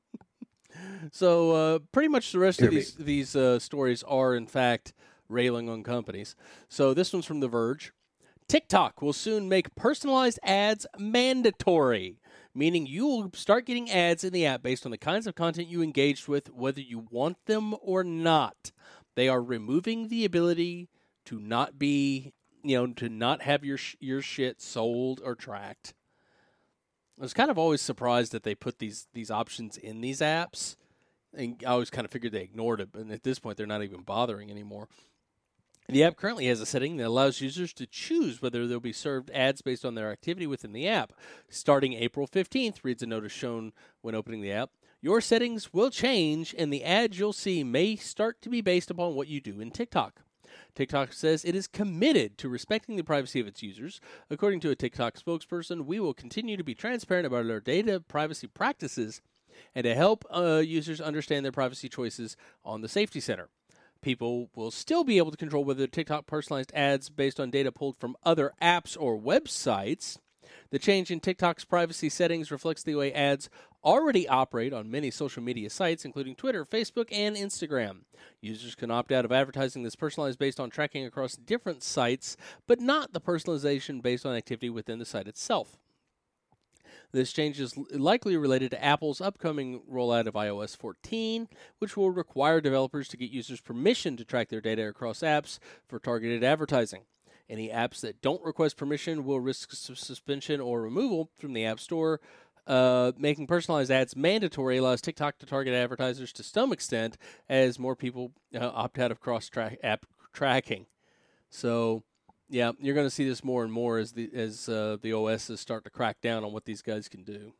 Speaker 1: So uh, pretty much the rest
Speaker 2: Here
Speaker 1: of these these uh, stories are in fact railing on companies. So this one's from The Verge. TikTok will soon make personalized ads mandatory, meaning you will start getting ads in the app based on the kinds of content you engaged with, whether you want them or not. They are removing the ability to not be, you know, to not have your sh- your shit sold or tracked. I was kind of always surprised that they put these these options in these apps. And I always kind of figured they ignored it, but at this point, they're not even bothering anymore. The app currently has a setting that allows users to choose whether they'll be served ads based on their activity within the app. Starting April fifteenth, reads a notice shown when opening the app. Your settings will change, and the ads you'll see may start to be based upon what you do in TikTok. TikTok says it is committed to respecting the privacy of its users. According to a TikTok spokesperson, we will continue to be transparent about our data privacy practices and to help uh, users understand their privacy choices on the Safety Center. People will still be able to control whether TikTok personalized ads based on data pulled from other apps or websites. The change in TikTok's privacy settings reflects the way ads already operate on many social media sites, including Twitter, Facebook, and Instagram. Users can opt out of advertising that's personalized based on tracking across different sites, but not the personalization based on activity within the site itself. This change is likely related to Apple's upcoming rollout of i O S fourteen, which will require developers to get users permission to track their data across apps for targeted advertising. Any apps that don't request permission will risk suspension or removal from the App Store Uh, making personalized ads mandatory allows TikTok to target advertisers to some extent as more people uh, opt out of cross-track app tracking. So, yeah, you're going to see this more and more as the as uh, the O Ss start to crack down on what these guys can do.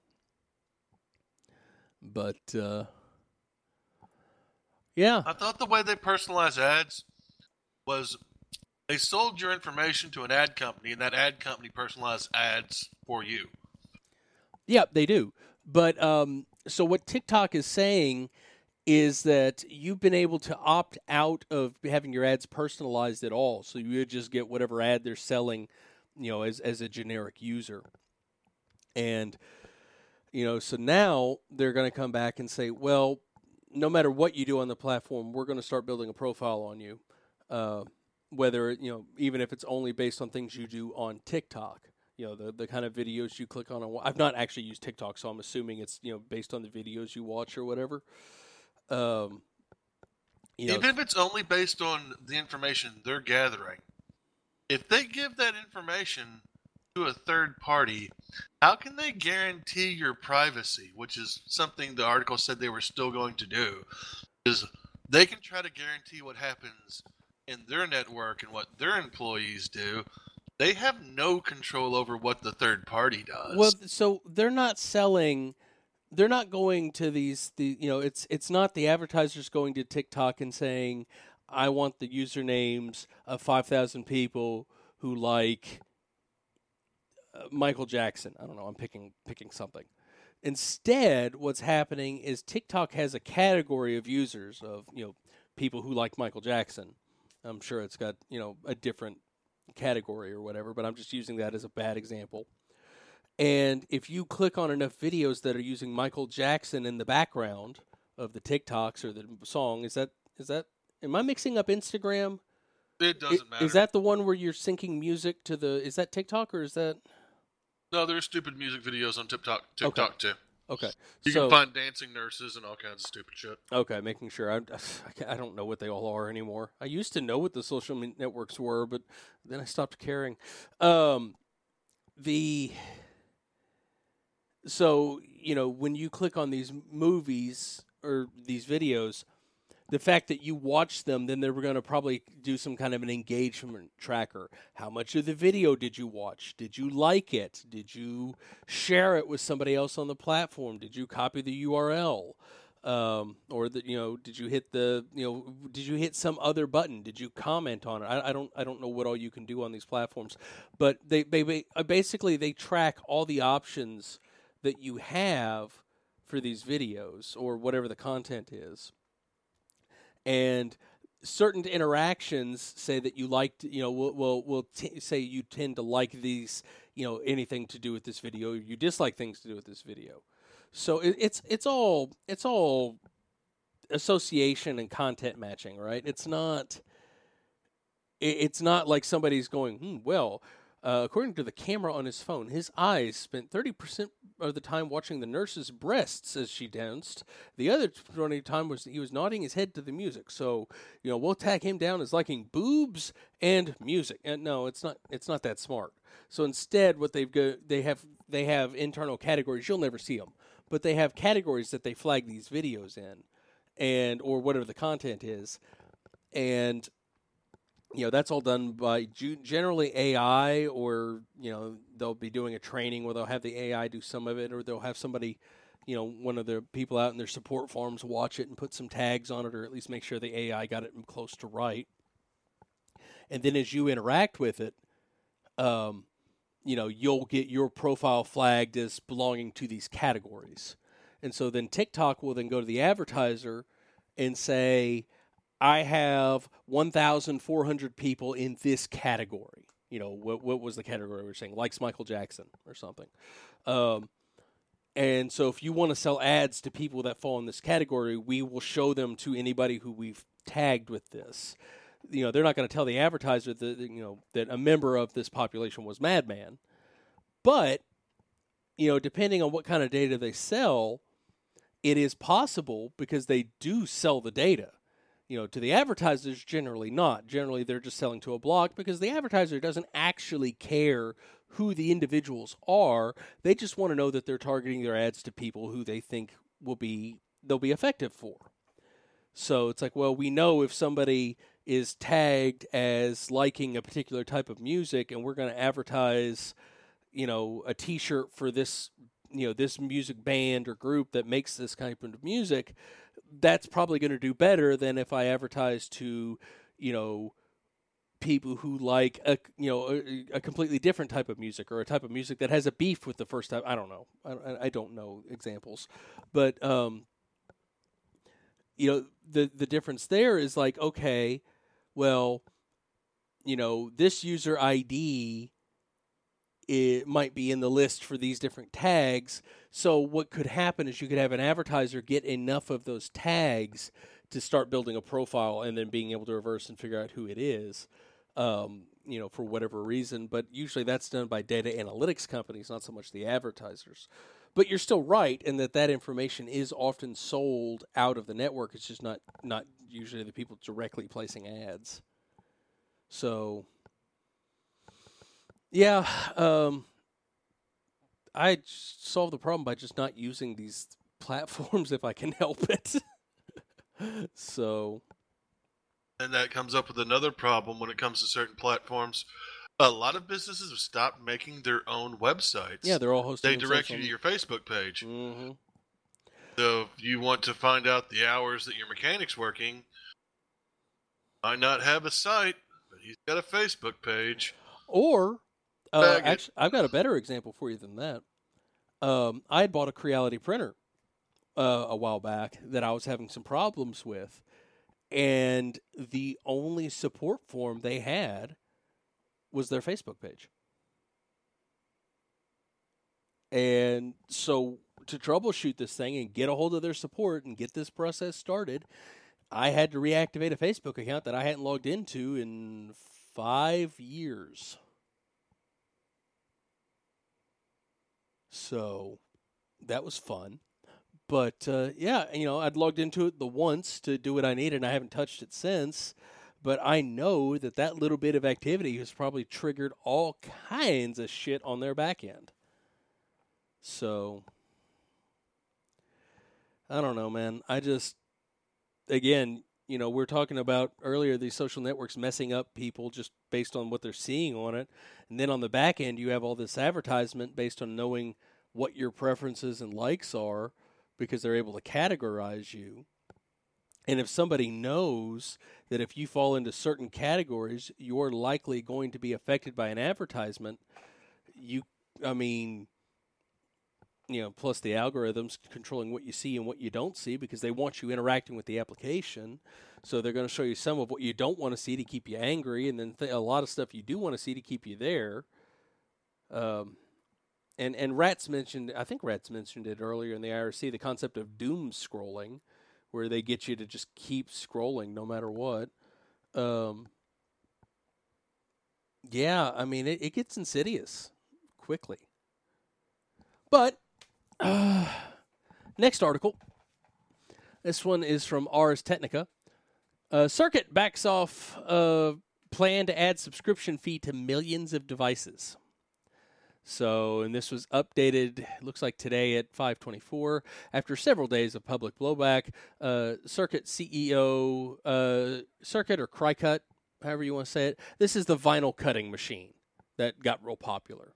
Speaker 1: But uh, yeah,
Speaker 3: I thought the way they personalize ads was they sold your information to an ad company, and that ad company personalized ads for you.
Speaker 1: yeah, they do. But um, so what TikTok is saying is that you've been able to opt out of having your ads personalized at all. So you would just get whatever ad they're selling, you know, as as a generic user. And, you know, so now they're going to come back and say, well, no matter what you do on the platform, we're going to start building a profile on you. Uh, whether, you know, even if it's only based on things you do on TikTok. You know, the, the kind of videos you click on. I've not actually used TikTok, so I'm assuming it's, you know, based on the videos you watch or whatever. Um, you know,
Speaker 3: Even if it's only based on the information they're gathering, if they give that information to a third party, how can they guarantee your privacy, which is something the article said they were still going to do, is they can try to guarantee what happens in their network and what their employees do. They have no control over what the third party does.
Speaker 1: Well, so they're not selling... They're not going to these, the you know, it's it's not the advertisers going to TikTok and saying, I want the usernames of five thousand people who like uh, Michael Jackson. I don't know, I'm picking picking something. Instead, what's happening is TikTok has a category of users of, you know, people who like Michael Jackson. I'm sure it's got, you know, a different category or whatever, but I'm just using that as a bad example. And if you click on enough videos that are using Michael Jackson in the background of the TikToks or the song, is that is that am I mixing up Instagram?
Speaker 3: It doesn't
Speaker 1: I,
Speaker 3: matter.
Speaker 1: Is that the one where you're syncing music to the? Is that TikTok or is that?
Speaker 3: No, there's stupid music videos on TikTok. TikTok
Speaker 1: Okay.
Speaker 3: too.
Speaker 1: Okay,
Speaker 3: You
Speaker 1: so,
Speaker 3: can find dancing nurses and all kinds of stupid shit.
Speaker 1: Okay, making sure. I, I don't know what they all are anymore. I used to know what the social networks were, but then I stopped caring. Um, the So, you know, when you click on these movies or these videos, the fact that you watch them, then they're going to probably do some kind of an engagement tracker. How much of the video did you watch? Did you like it? Did you share it with somebody else on the platform? Did you copy the U R L? Um, or the, you know, did you hit the, you know, did you hit some other button? Did you comment on it? I, I don't, I don't know what all you can do on these platforms, but they, they, basically they track all the options that you have for these videos or whatever the content is. And certain interactions say that you like, to, you know, will will, will t- say you tend to like these, you know, anything to do with this video. You dislike things to do with this video. So it, it's it's all it's all association and content matching, right? It's not it, it's not like somebody's going, hmm, well. Uh, according to the camera on his phone, his eyes spent thirty percent of the time watching the nurse's breasts as she danced. The other twenty percent time was he was nodding his head to the music. So, you know, we'll tag him down as liking boobs and music. And no, it's not. It's not that smart. So instead, what they've go, they have they have internal categories. You'll never see them, but they have categories that they flag these videos in, and or whatever the content is, and. You know, that's all done by generally A I, or, you know, they'll be doing a training where they'll have the A I do some of it, or they'll have somebody, you know, one of the people out in their support forums watch it and put some tags on it, or at least make sure the A I got it close to right. And then as you interact with it, um, you know, you'll get your profile flagged as belonging to these categories. And so then TikTok will then go to the advertiser and say, I have one thousand four hundred people in this category. You know, what what was the category we were saying? Likes Michael Jackson or something. Um, and so if you want to sell ads to people that fall in this category, we will show them to anybody who we've tagged with this. You know, they're not going to tell the advertiser that, you know, that a member of this population was Madman. But, you know, depending on what kind of data they sell, it is possible, because they do sell the data. You know, to the advertisers, generally not. Generally, they're just selling to a blog because the advertiser doesn't actually care who the individuals are. They just want to know that they're targeting their ads to people who they think will be they'll be effective for. So it's like, well, we know if somebody is tagged as liking a particular type of music, and we're going to advertise, you know, a T-shirt for this, you know, this music band or group that makes this kind of music. That's probably going to do better than if I advertise to, you know, people who like a, you know, a, a completely different type of music or a type of music that has a beef with the first type. I don't know. I, I don't know examples, but, um, you know, the, the difference there is like, okay, well, you know, this user I D, it might be in the list for these different tags. So what could happen is you could have an advertiser get enough of those tags to start building a profile and then being able to reverse and figure out who it is, um, you know, for whatever reason. But usually that's done by data analytics companies, not so much the advertisers. But you're still right in that that information is often sold out of the network. It's just not, not usually the people directly placing ads. So... Yeah, um, I solve the problem by just not using these platforms if I can help it. So,
Speaker 3: and that comes up with another problem when it comes to certain platforms. A lot of businesses have stopped making their own websites.
Speaker 1: Yeah, they're all hosting.
Speaker 3: They direct you to your Facebook page.
Speaker 1: Mm-hmm.
Speaker 3: So if you want to find out the hours that your mechanic's working, might not have a site, but he's got a Facebook page.
Speaker 1: Or Uh, actually, I've got a better example for you than that. Um, I had bought a Creality printer uh, a while back that I was having some problems with, and the only support form they had was their Facebook page. And so to troubleshoot this thing and get a hold of their support and get this process started, I had to reactivate a Facebook account that I hadn't logged into in five years. So that was fun. But, uh, yeah, you know, I'd logged into it the once to do what I needed, and I haven't touched it since. But I know that that little bit of activity has probably triggered all kinds of shit on their back end. So, I don't know, man. I just, again, you know, we're talking about earlier these social networks messing up people just based on what they're seeing on it. And then on the back end, you have all this advertisement based on knowing what your preferences and likes are because they're able to categorize you. And if somebody knows that if you fall into certain categories, you're likely going to be affected by an advertisement, you, I mean, you know, plus the algorithms controlling what you see and what you don't see because they want you interacting with the application. So they're going to show you some of what you don't want to see to keep you angry, and then th- a lot of stuff you do want to see to keep you there. Um, and and Rats mentioned, I think Rats mentioned it earlier in the I R C, the concept of doom scrolling, where they get you to just keep scrolling no matter what. Um, yeah, I mean, it, it gets insidious quickly. But, uh, next article. This one is from Ars Technica. Uh, Circuit backs off uh, plan to add subscription fee to millions of devices. So, and this was updated, looks like today at five twenty-four. After several days of public blowback, uh, Circuit C E O, uh, Circuit or Cricut, however you want to say it, this is the vinyl cutting machine that got real popular.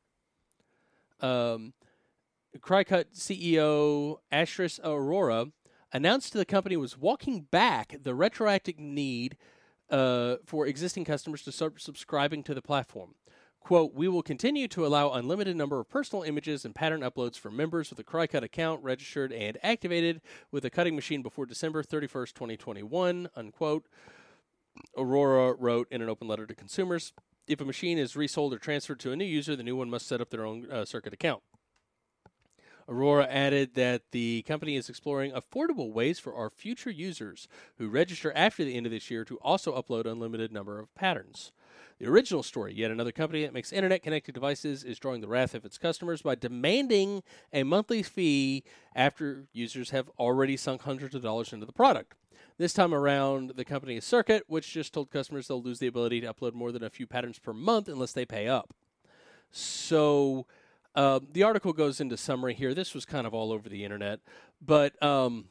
Speaker 1: Um, Cricut C E O Ashish Arora announced the company was walking back the retroactive need uh, for existing customers to start subscribing to the platform. Quote, we will continue to allow unlimited number of personal images and pattern uploads for members with a Cricut account registered and activated with a cutting machine before December thirty-first, twenty twenty-one, unquote. Aurora wrote in an open letter to consumers, if a machine is resold or transferred to a new user, the new one must set up their own uh, Circuit account. Aurora added that the company is exploring affordable ways for our future users who register after the end of this year to also upload unlimited number of patterns. The original story, yet another company that makes internet-connected devices is drawing the wrath of its customers by demanding a monthly fee after users have already sunk hundreds of dollars into the product. This time around, the company is Circuit, which just told customers they'll lose the ability to upload more than a few patterns per month unless they pay up. So uh, the article goes into summary here. This was kind of all over the internet, but... Um,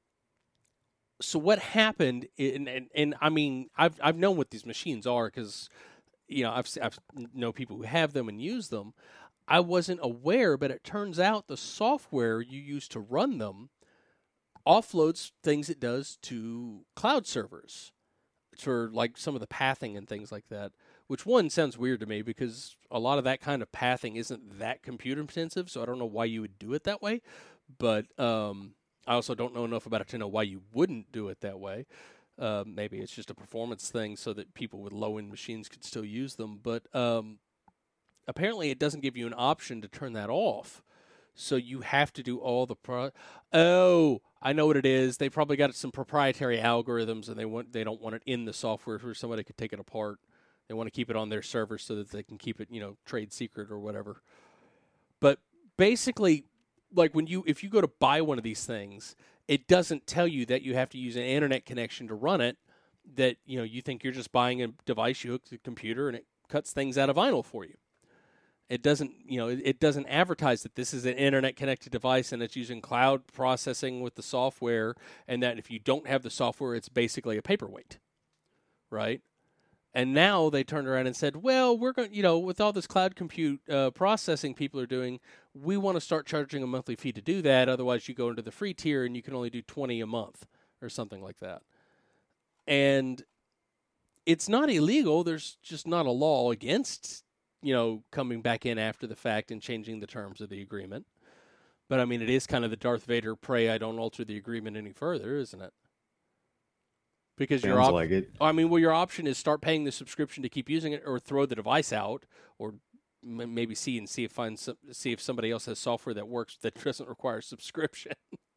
Speaker 1: So what happened, and, and, and I mean, I've I've known what these machines are because, you know, I've I've know people who have them and use them. I wasn't aware, but it turns out the software you use to run them offloads things it does to cloud servers for like some of the pathing and things like that. Which one sounds weird to me because a lot of that kind of pathing isn't that computer intensive, so I don't know why you would do it that way, but. Um, I also don't know enough about it to know why you wouldn't do it that way. Uh, maybe it's just a performance thing so that people with low-end machines could still use them. But um, apparently it doesn't give you an option to turn that off. So you have to do all the... Pro- oh, I know what it is. They probably got some proprietary algorithms, and they want they don't want it in the software where somebody could take it apart. They want to keep it on their server so that they can keep it, you know, trade secret or whatever. But basically... Like when you, if you go to buy one of these things, it doesn't tell you that you have to use an internet connection to run it. That, you know, you think you're just buying a device, you hook to the computer, and it cuts things out of vinyl for you. It doesn't, you know, it, it doesn't advertise that this is an internet connected device and it's using cloud processing with the software, and that if you don't have the software, it's basically a paperweight, right? And now they turned around and said, well, we're going, you know, with all this cloud compute uh, processing people are doing, we want to start charging a monthly fee to do that. Otherwise, you go into the free tier and you can only do twenty a month or something like that. And it's not illegal. There's just not a law against, you know, coming back in after the fact and changing the terms of the agreement. But I mean, it is kind of the Darth Vader, pray I don't alter the agreement any further, isn't it? Because your op-
Speaker 2: like it.
Speaker 1: I mean, well, your option is start paying the subscription to keep using it, or throw the device out, or m- maybe see and see if find some, see if somebody else has software that works that doesn't require subscription.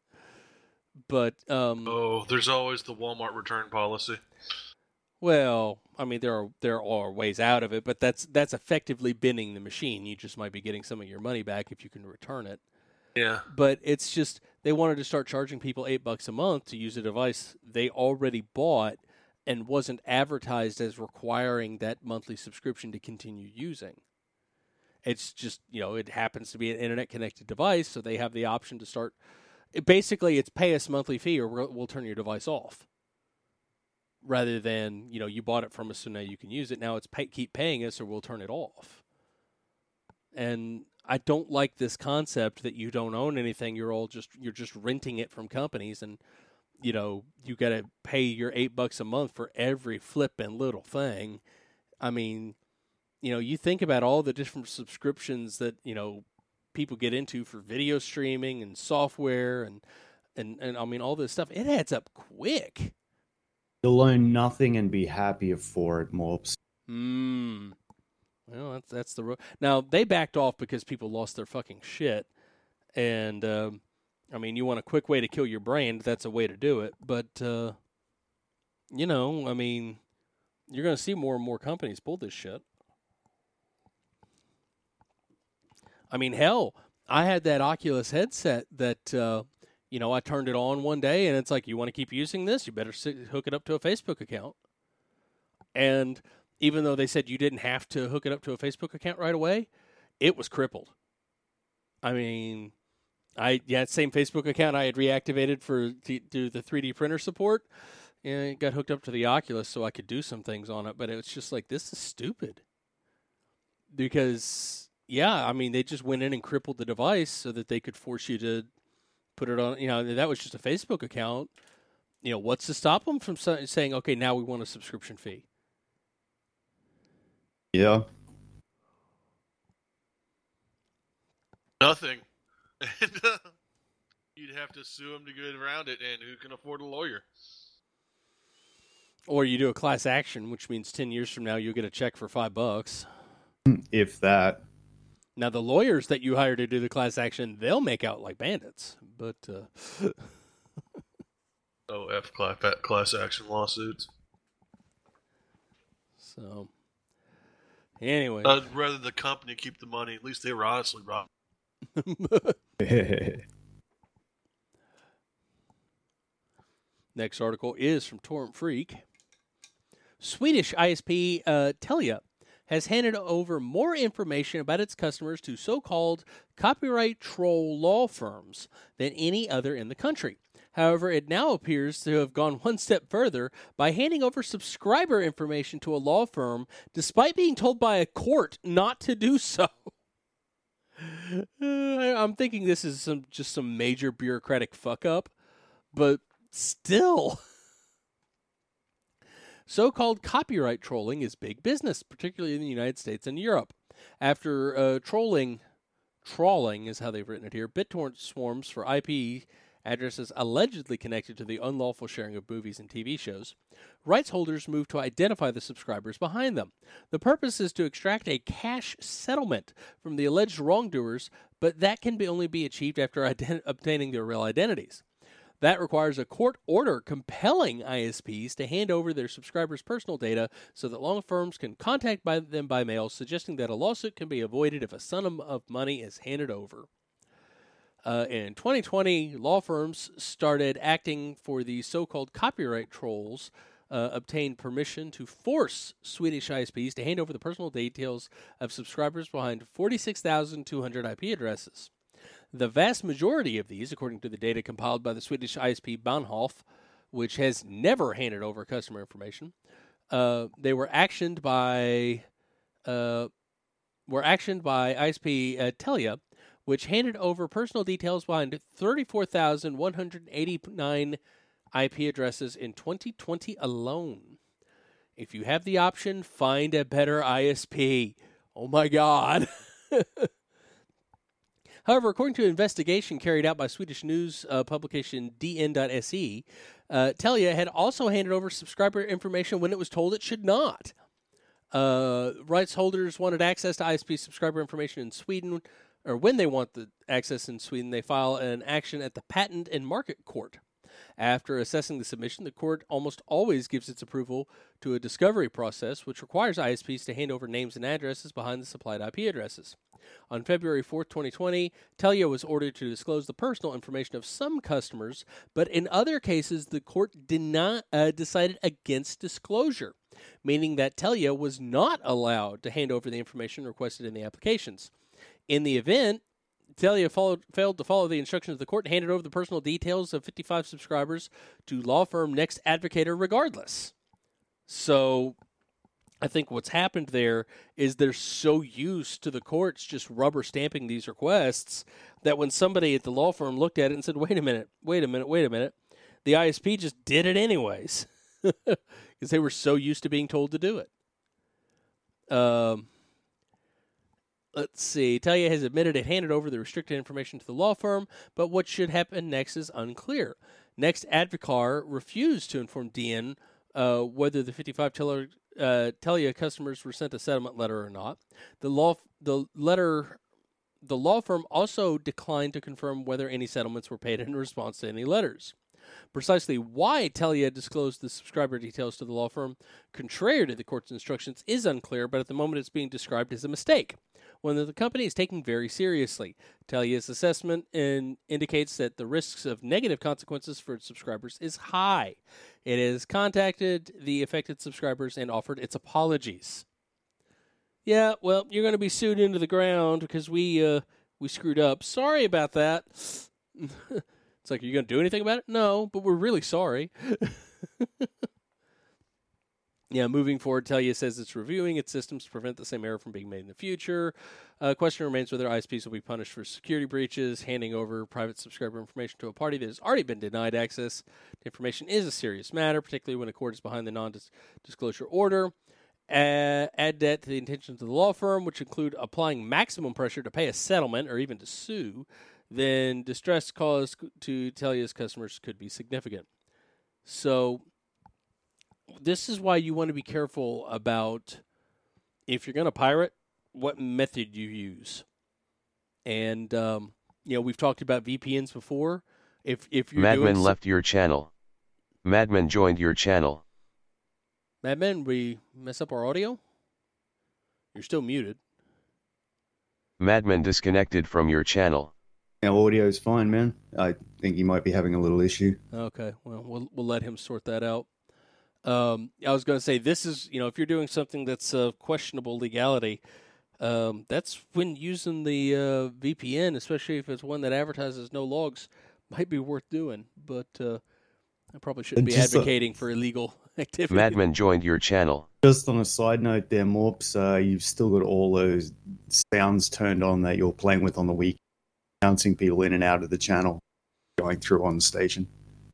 Speaker 1: But um,
Speaker 3: oh, there's always the Walmart return policy.
Speaker 1: Well, I mean, there are there are ways out of it, but that's that's effectively binning the machine. You just might be getting some of your money back if you can return it.
Speaker 3: Yeah.
Speaker 1: But it's just they wanted to start charging people eight bucks a month to use a device they already bought and wasn't advertised as requiring that monthly subscription to continue using. It's just, you know, it happens to be an internet connected device, so they have the option to start. It, basically, it's pay us monthly fee or we'll, we'll turn your device off. Rather than, you know, you bought it from us, so now you can use it. Now it's pay, keep paying us or we'll turn it off. And I don't like this concept that you don't own anything. You're all just you're just renting it from companies, and you know you got to pay your eight bucks a month for every flippin' little thing. I mean, you know, you think about all the different subscriptions that you know people get into for video streaming and software, and and and I mean all this stuff. It adds up quick.
Speaker 2: You'll learn nothing and be happier for it, Morps.
Speaker 1: Hmm. Well, that's that's the ro- now they backed off because people lost their fucking shit, and um, I mean, you want a quick way to kill your brand? That's a way to do it. But uh, you know, I mean, you're going to see more and more companies pull this shit. I mean, hell, I had that Oculus headset that uh, you know I turned it on one day, and it's like, you want to keep using this? You better sit, hook it up to a Facebook account, and even though they said you didn't have to hook it up to a Facebook account right away, it was crippled. I mean, I yeah, same Facebook account I had reactivated for to do the three D printer support, and it got hooked up to the Oculus so I could do some things on it. But it was just like, this is stupid. Because yeah, I mean, they just went in and crippled the device so that they could force you to put it on. You know, that was just a Facebook account. You know, what's to stop them from saying, okay, now we want a subscription fee?
Speaker 2: Yeah.
Speaker 3: Nothing. And uh, you'd have to sue them to get around it, and who can afford a lawyer?
Speaker 1: Or you do a class action, which means ten years from now you'll get a check for five bucks.
Speaker 2: If that.
Speaker 1: Now, the lawyers that you hire to do the class action, they'll make out like bandits. But, uh...
Speaker 3: oh, F class, class action lawsuits.
Speaker 1: So... Anyway.
Speaker 3: I'd rather the company keep the money. At least they were honestly wrong.
Speaker 1: Next article is from Torrent Freak. Swedish I S P uh, Telia has handed over more information about its customers to so-called copyright troll law firms than any other in the country. However, it now appears to have gone one step further by handing over subscriber information to a law firm despite being told by a court not to do so. Uh, I'm thinking this is some just some major bureaucratic fuck-up, but still... So-called copyright trolling is big business, particularly in the United States and Europe. After uh, trolling, trawling is how they've written it here, BitTorrent swarms for I P addresses allegedly connected to the unlawful sharing of movies and T V shows, rights holders move to identify the subscribers behind them. The purpose is to extract a cash settlement from the alleged wrongdoers, but that can be only be achieved after ident- obtaining their real identities. That requires a court order compelling I S Ps to hand over their subscribers' personal data so that law firms can contact by them by mail, suggesting that a lawsuit can be avoided if a sum of money is handed over. Uh, in twenty twenty, law firms started acting for the so-called copyright trolls, uh, obtained permission to force Swedish I S Ps to hand over the personal details of subscribers behind forty-six thousand two hundred I P addresses. The vast majority of these, according to the data compiled by the Swedish I S P Bahnhof, which has never handed over customer information, uh, they were actioned by uh, were actioned by I S P uh, Telia, which handed over personal details behind thirty-four thousand one hundred eighty-nine I P addresses in twenty twenty alone. If you have the option, find a better I S P. Oh my God. However, according to an investigation carried out by Swedish news uh, publication D N dot S E, uh, Telia had also handed over subscriber information when it was told it should not. Uh, rights holders wanted access to I S P subscriber information in Sweden, or when they want the access in Sweden, they file an action at the Patent and Market Court. After assessing the submission, the court almost always gives its approval to a discovery process, which requires I S Ps to hand over names and addresses behind the supplied I P addresses. On February fourth, twenty twenty, Telia was ordered to disclose the personal information of some customers, but in other cases, the court did not, uh, decided against disclosure, meaning that Telia was not allowed to hand over the information requested in the applications. In the event, Telia followed, failed to follow the instructions of the court and handed over the personal details of fifty-five subscribers to law firm Next Advocator regardless. So I think what's happened there is they're so used to the courts just rubber stamping these requests that when somebody at the law firm looked at it and said, wait a minute, wait a minute, wait a minute, the I S P just did it anyways because they were so used to being told to do it. Um, let's see. Telia has admitted it handed over the restricted information to the law firm, but what should happen next is unclear. Next Advocator refused to inform D N uh, whether the fifty-five Telia Uh, Telia customers were sent a settlement letter or not. The law, the letter, the law firm also declined to confirm whether any settlements were paid in response to any letters. Precisely why Telia disclosed the subscriber details to the law firm, contrary to the court's instructions, is unclear, but at the moment it's being described as a mistake, one that the company is taking very seriously. Telia's assessment in, indicates that the risks of negative consequences for its subscribers is high. It has contacted the affected subscribers and offered its apologies. Yeah, well, you're going to be sued into the ground because we uh, we screwed up. Sorry about that. It's like, are you going to do anything about it? No, but we're really sorry. Yeah, moving forward, Telia says it's reviewing its systems to prevent the same error from being made in the future. Uh, question remains whether I S Ps will be punished for security breaches. Handing over private subscriber information to a party that has already been denied access to information is a serious matter, particularly when a court is behind the non-disclosure order. Uh, add that to the intentions of the law firm, which include applying maximum pressure to pay a settlement or even to sue, then distress caused to Telia's customers could be significant. So this is why you want to be careful about, if you're going to pirate, what method you use. And, um, you know, we've talked about V P Ns before. If if you're
Speaker 4: Madman
Speaker 1: doing
Speaker 4: left your channel. Madman joined your channel.
Speaker 1: Madman, we mess up our audio? You're still muted.
Speaker 4: Madman disconnected from your channel.
Speaker 2: Our audio is fine, man. I think you might be having a little issue.
Speaker 1: Okay, well, we'll we'll let him sort that out. Um, I was going to say, this is, you know, if you're doing something that's uh, questionable legality, um, that's when using the uh, V P N, especially if it's one that advertises no logs, might be worth doing. But uh, I probably shouldn't
Speaker 2: And
Speaker 1: be
Speaker 2: just a-
Speaker 1: advocating for illegal activity.
Speaker 4: Madman joined your channel.
Speaker 2: Just on a side note there, Morps, uh, you've still got all those sounds turned on that you're playing with on the week, bouncing people in and out of the channel, going through on the station.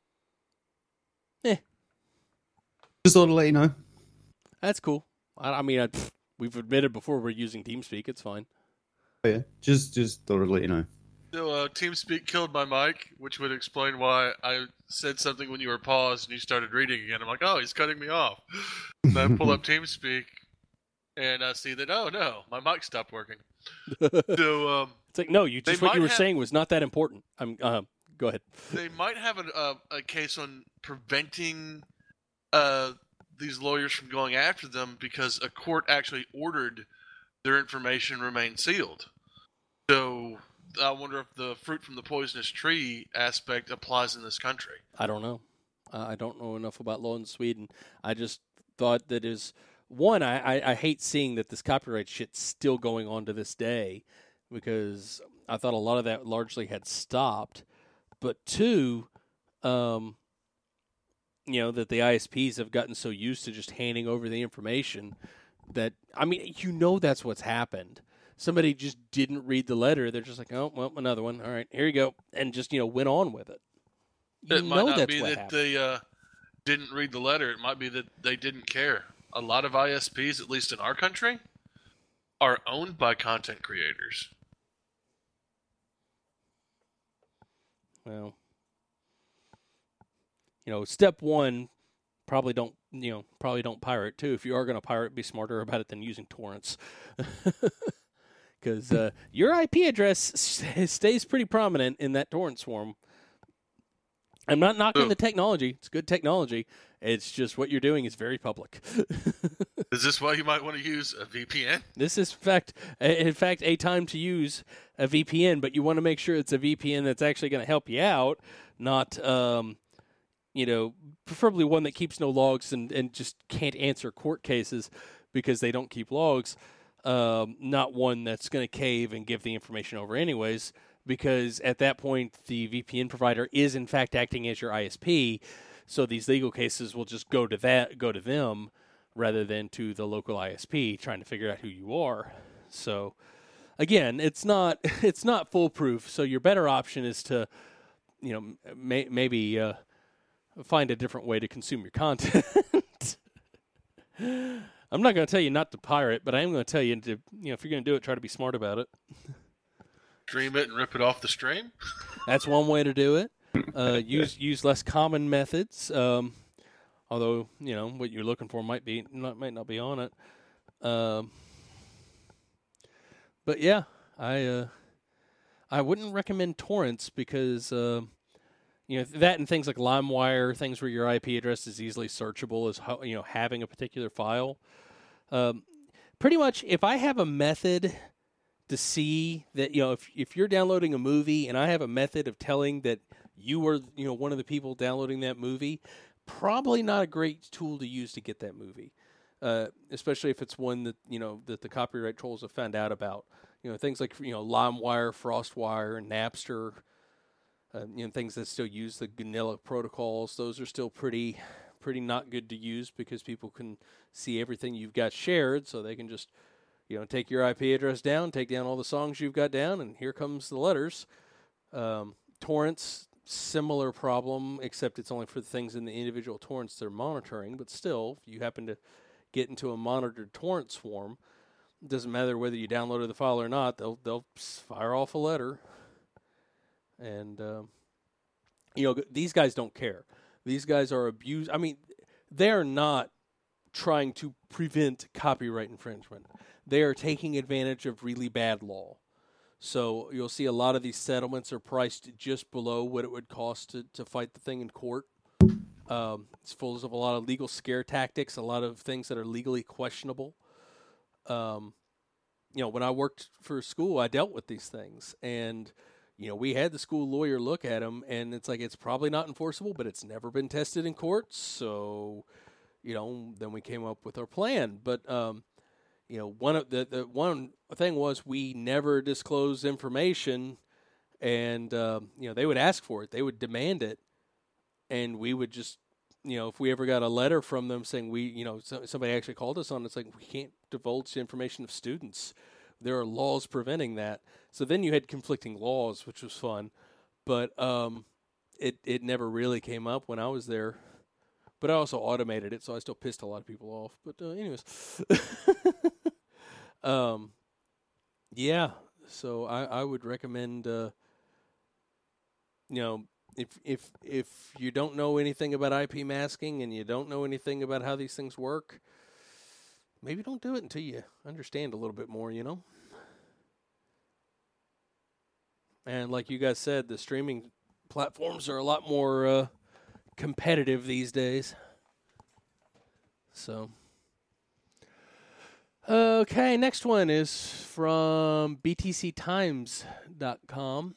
Speaker 1: Eh.
Speaker 2: Just thought to let you know.
Speaker 1: That's cool. I, I mean, I, pff, we've admitted before we're using TeamSpeak. It's fine.
Speaker 2: Oh, yeah, just just thought to let you know.
Speaker 3: So, uh, TeamSpeak killed my mic, which would explain why I said something when you were paused and you started reading again. I'm like, oh, he's cutting me off. And I pull up TeamSpeak and I see that, oh, no, my mic stopped working. So, um,
Speaker 1: It's like, no, you
Speaker 3: They
Speaker 1: just what
Speaker 3: might
Speaker 1: you were
Speaker 3: have-
Speaker 1: saying was not that important. I'm. Uh, go ahead.
Speaker 3: they might have a, a, a case on preventing uh, these lawyers from going after them because a court actually ordered their information remain sealed. So I wonder if the fruit from the poisonous tree aspect applies in this country.
Speaker 1: I don't know. Uh, I don't know enough about law in Sweden. I just thought that is one. I, I, I hate seeing that this copyright shit's still going on to this day, because I thought a lot of that largely had stopped. But two, um, you know, that the I S Ps have gotten so used to just handing over the information that, I mean, you know, that's what's happened. Somebody just didn't read the letter. They're just like, oh, well, another one. All right, here you go. And just, you know, went on with it. You
Speaker 3: It might
Speaker 1: know
Speaker 3: not
Speaker 1: that's
Speaker 3: be
Speaker 1: what
Speaker 3: that
Speaker 1: happened.
Speaker 3: they uh, didn't read the letter. It might be that they didn't care. A lot of I S Ps, at least in our country, are owned by content creators.
Speaker 1: Well, you know, step one, probably don't, you know, probably don't pirate too. If you are going to pirate, be smarter about it than using torrents. Because uh, your I P address s- stays pretty prominent in that torrent swarm. I'm not knocking
Speaker 3: Ugh.
Speaker 1: the technology. It's good technology. It's just what you're doing is very public.
Speaker 3: Is this why you might want to use a V P N?
Speaker 1: This is, in fact, a- in fact, a time to use a V P N, but you want to make sure it's a V P N that's actually going to help you out, not, um, you know, preferably one that keeps no logs and, and just can't answer court cases because they don't keep logs. Um, not one that's going to cave and give the information over anyways, because at that point the V P N provider is in fact acting as your I S P, so these legal cases will just go to that, go to them, rather than to the local I S P trying to figure out who you are. So again, it's not it's not foolproof. So your better option is to, you know, may, maybe uh, find a different way to consume your content. I'm not going to tell you not to pirate, but I am going to tell you to, you know, if you're going to do it, try to be smart about it.
Speaker 3: Stream it and rip it off the stream?
Speaker 1: That's one way to do it. Uh, use use less common methods. Um, although, you know, what you're looking for might be not might not be on it. Um, but yeah, I uh, I wouldn't recommend torrents because uh, you know, that and things like LimeWire, things where your I P address is easily searchable, is how, you know, having a particular file. Um, pretty much, if I have a method to see that, you know, if if you're downloading a movie and I have a method of telling that you were, you know, one of the people downloading that movie, probably not a great tool to use to get that movie, uh, especially if it's one that, you know, that the copyright trolls have found out about. You know, things like, you know, LimeWire, FrostWire, Napster, uh, you know, things that still use the vanilla protocols. Those are still pretty, pretty not good to use because people can see everything you've got shared, so they can just, you know, take your I P address down, take down all the songs you've got down, and here comes the letters. Um, torrents, similar problem, except it's only for the things in the individual torrents they're monitoring. But still, if you happen to get into a monitored torrent swarm, it doesn't matter whether you downloaded the file or not, they'll they'll fire off a letter. And, um, you know, these guys don't care. These guys are abused. I mean, they're not trying to prevent copyright infringement. They are taking advantage of really bad law. So you'll see a lot of these settlements are priced just below what it would cost to, to fight the thing in court. Um, it's full of a lot of legal scare tactics, a lot of things that are legally questionable. Um, you know, when I worked for school, I dealt with these things, and you know, we had the school lawyer look at them, and it's like it's probably not enforceable, but it's never been tested in courts, so you know, then we came up with our plan. But um, you know, one of the, the one thing was we never disclosed information, and uh, you know, they would ask for it, they would demand it, and we would just, you know, if we ever got a letter from them saying we, you know, so, somebody actually called us on, it's like we can't divulge the information of students. There are laws preventing that. So then you had conflicting laws, which was fun, but um, it it never really came up when I was there. But I also automated it, so I still pissed a lot of people off. But uh, anyways, um, yeah. So I, I would recommend, uh, you know, if if if you don't know anything about I P masking and you don't know anything about how these things work, maybe don't do it until you understand a little bit more. You know. And like you guys said, the streaming platforms are a lot more uh, competitive these days. So, okay, next one is from B T C times dot com.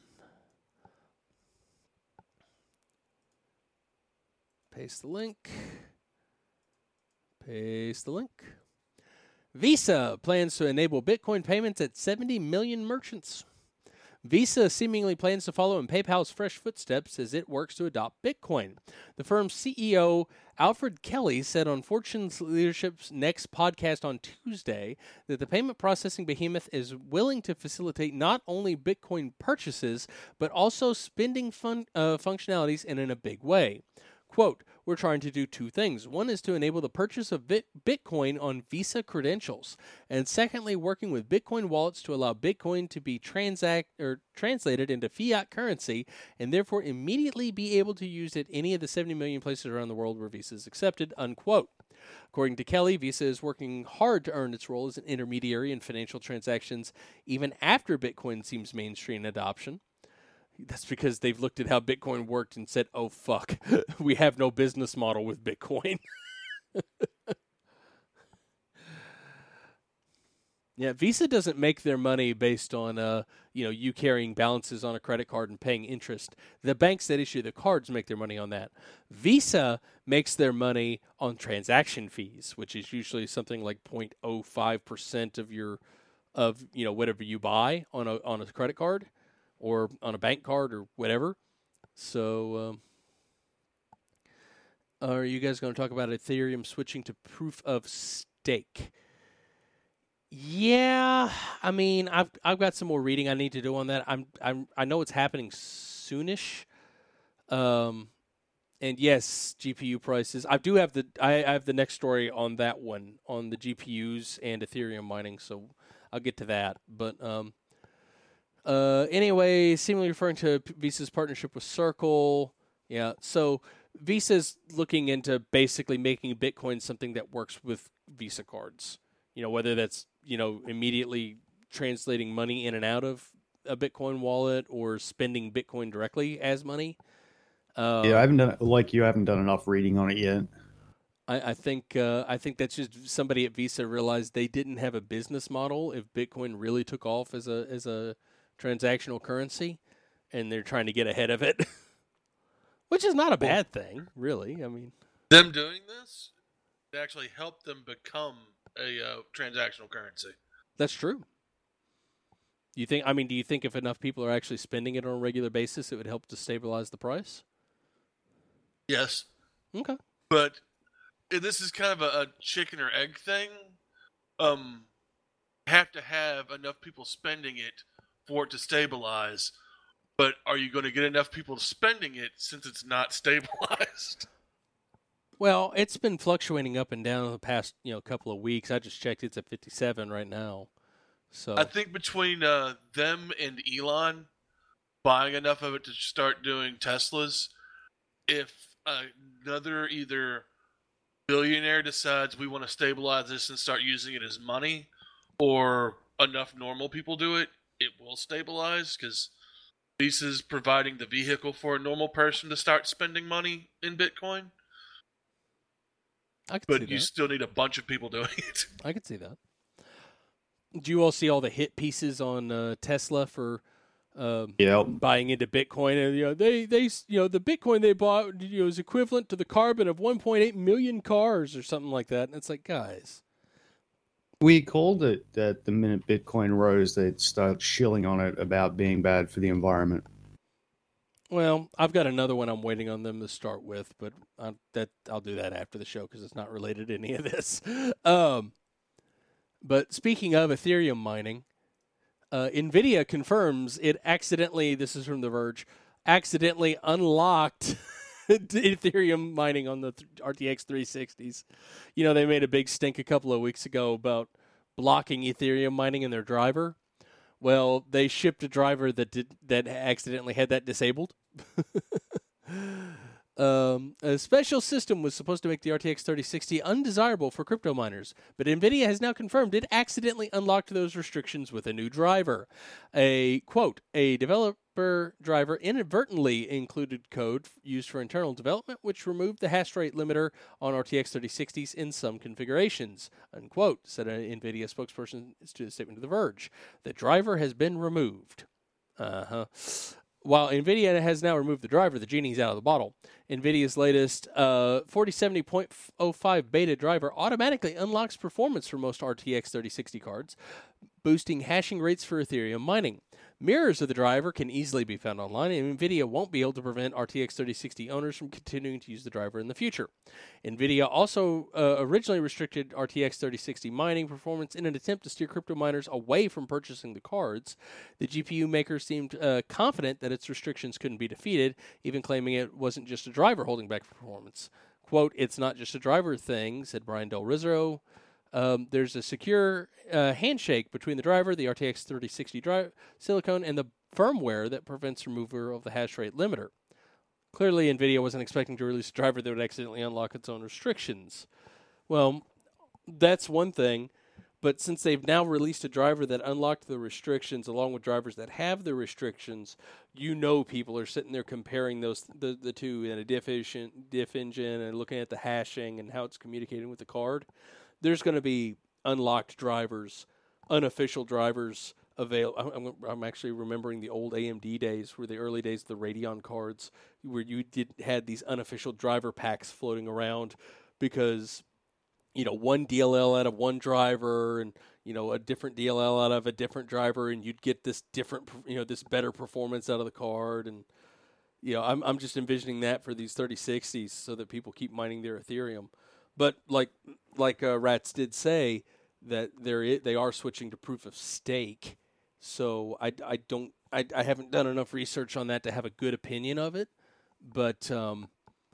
Speaker 1: Paste the link. Paste the link. Visa plans to enable Bitcoin payments at seventy million merchants. Visa seemingly plans to follow in PayPal's fresh footsteps as it works to adopt Bitcoin. The firm's C E O, Alfred Kelly, said on Fortune's Leadership's Next podcast on Tuesday that the payment processing behemoth is willing to facilitate not only Bitcoin purchases, but also spending fun, uh, functionalities and in a big way. Quote, we're trying to do two things. One is to enable the purchase of bit- Bitcoin on Visa credentials. And secondly, working with Bitcoin wallets to allow Bitcoin to be transact or translated into fiat currency and therefore immediately be able to use it any of the seventy million places around the world where Visa is accepted, unquote. According to Kelly, Visa is working hard to earn its role as an intermediary in financial transactions even after Bitcoin seems mainstream adoption. That's because they've looked at how Bitcoin worked and said, oh, fuck, we have no business model with Bitcoin. Yeah, Visa doesn't make their money based on, uh, you know, you carrying balances on a credit card and paying interest. The banks that issue the cards make their money on that. Visa makes their money on transaction fees, which is usually something like zero point zero five percent of your, of, you know, whatever you buy on a on a credit card or on a bank card or whatever. So, um, are you guys going to talk about Ethereum switching to proof of stake? Yeah, I mean, I've I've got some more reading I need to do on that. I'm I'm I know it's happening soonish. Um, and yes, G P U prices. I do have the I, I have the next story on that one on the G P Us and Ethereum mining, so I'll get to that. But um. Uh, anyway, seemingly referring to Visa's partnership with Circle. Yeah, so Visa's looking into basically making Bitcoin something that works with Visa cards. You know, whether that's, you know, immediately translating money in and out of a Bitcoin wallet or spending Bitcoin directly as money. Uh,
Speaker 2: yeah, I haven't done like you haven't done enough reading on it yet.
Speaker 1: I, I think uh, I think that's just somebody at Visa realized they didn't have a business model if Bitcoin really took off as a as a transactional currency, and they're trying to get ahead of it, which is not a bad thing, really. I mean,
Speaker 3: them doing this it actually helped them become a uh, transactional currency.
Speaker 1: That's true. You think? I mean, do you think if enough people are actually spending it on a regular basis, it would help to stabilize the price?
Speaker 3: Yes.
Speaker 1: Okay.
Speaker 3: But this is kind of a, a chicken or egg thing. Um, have to have enough people spending it for it to stabilize, but are you going to get enough people spending it since it's not stabilized?
Speaker 1: Well, it's been fluctuating up and down the past, you know, couple of weeks. I just checked; it's at fifty-seven right now. So
Speaker 3: I think between uh, them and Elon buying enough of it to start doing Teslas, if another either billionaire decides we want to stabilize this and start using it as money, or enough normal people do it, it will stabilize because Visa's providing the vehicle for a normal person to start spending money in Bitcoin.
Speaker 1: I could
Speaker 3: but
Speaker 1: see
Speaker 3: you
Speaker 1: that.
Speaker 3: still need a bunch of people doing it.
Speaker 1: I could see that. Do you all see all the hit pieces on uh, Tesla for uh,
Speaker 2: Yep.
Speaker 1: buying into Bitcoin? And you know, they they you know the Bitcoin they bought you know is equivalent to the carbon of one point eight million cars or something like that. And it's like, guys,
Speaker 2: We called it that the minute Bitcoin rose, they'd start shilling on it about being bad for the environment.
Speaker 1: well, I've got another one I'm waiting on them to start with, but I'll, that I'll do that after the show because it's not related to any of this. Um, but speaking of Ethereum mining, uh, NVIDIA confirms it accidentally, this is from The Verge, accidentally unlocked Ethereum mining on the R T X three sixties. You know, they made a big stink a couple of weeks ago about blocking Ethereum mining in their driver. Well, they shipped a driver that did that accidentally had that disabled. um, a special system was supposed to make the R T X thirty sixty undesirable for crypto miners, but NVIDIA has now confirmed it accidentally unlocked those restrictions with a new driver. A, quote, a developer driver inadvertently included code used for internal development, which removed the hash rate limiter on R T X thirty sixties in some configurations, unquote, said an NVIDIA spokesperson to a statement to The Verge. The driver has been removed. Uh-huh. While NVIDIA has now removed the driver, the genie's out of the bottle. NVIDIA's latest uh, forty seventy point oh five beta driver automatically unlocks performance for most R T X thirty sixty cards, boosting hashing rates for Ethereum mining. Mirrors of the driver can easily be found online, and NVIDIA won't be able to prevent R T X thirty sixty owners from continuing to use the driver in the future. NVIDIA also uh, originally restricted R T X thirty sixty mining performance in an attempt to steer crypto miners away from purchasing the cards. The G P U maker seemed uh, confident that its restrictions couldn't be defeated, even claiming it wasn't just a driver holding back performance. Quote, it's not just a driver thing, said Brian Del Rizzo. Um, there's a secure uh, handshake between the driver, the R T X thirty sixty drive silicone, and the firmware that prevents removal of the hash rate limiter. Clearly, NVIDIA wasn't expecting to release a driver that would accidentally unlock its own restrictions. Well, that's one thing, but since they've now released a driver that unlocked the restrictions along with drivers that have the restrictions, you know people are sitting there comparing those the, the two in a diff, engine, diff engine and looking at the hashing and how it's communicating with the card. There's going to be unlocked drivers, unofficial drivers available. I'm, I'm actually remembering the old A M D days, where the early days of the Radeon cards, where you did had these unofficial driver packs floating around because, you know, one D L L out of one driver and, you know, a different D L L out of a different driver, and you'd get this different, you know, this better performance out of the card. And, you know, I'm I'm just envisioning that for these thirty sixties so that people keep mining their Ethereum. But like like uh, Rats did say, that they're they are switching to proof of stake. So I, I don't I, I haven't done enough research on that to have a good opinion of it. But um,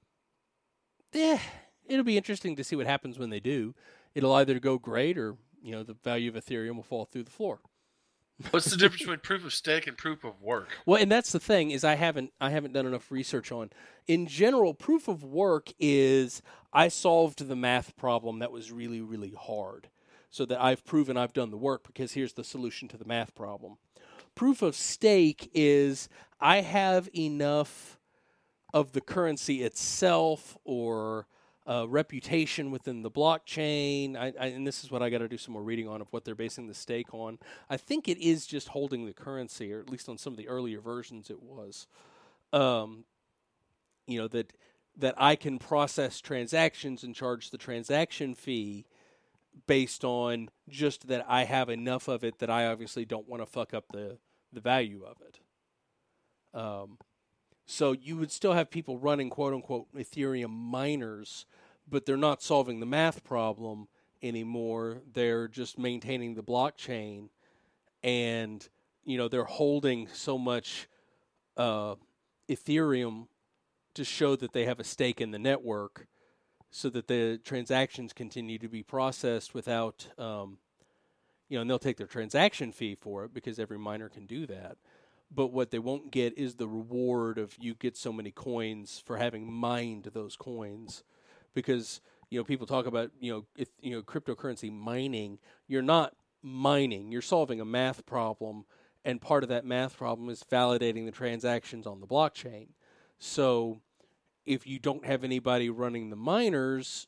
Speaker 1: yeah, it'll be interesting to see what happens when they do. It'll either go great or, you know, the value of Ethereum will fall through the floor.
Speaker 3: What's the difference between proof of stake and proof of work?
Speaker 1: Well, and that's the thing is I haven't I haven't done enough research on. In general, proof of work is I solved the math problem that was really, really hard, so that I've proven I've done the work because here's the solution to the math problem. Proof of stake is I have enough of the currency itself or Uh, reputation within the blockchain, I, I, and this is what I got to do some more reading on of what they're basing the stake on. I think it is just holding the currency, or at least on some of the earlier versions it was. Um, you know, that that I can process transactions and charge the transaction fee based on just that I have enough of it that I obviously don't want to fuck up the, the value of it. Um, So you would still have people running quote-unquote Ethereum miners, but they're not solving the math problem anymore. They're just maintaining the blockchain, and you know they're holding so much uh, Ethereum to show that they have a stake in the network, so that the transactions continue to be processed without, um, you know, and they'll take their transaction fee for it because every miner can do that. But what they won't get is the reward of you get so many coins for having mined those coins. Because, you know, people talk about, you know, if, you know, cryptocurrency mining. You're not mining. You're solving a math problem. And part of that math problem is validating the transactions on the blockchain. So if you don't have anybody running the miners,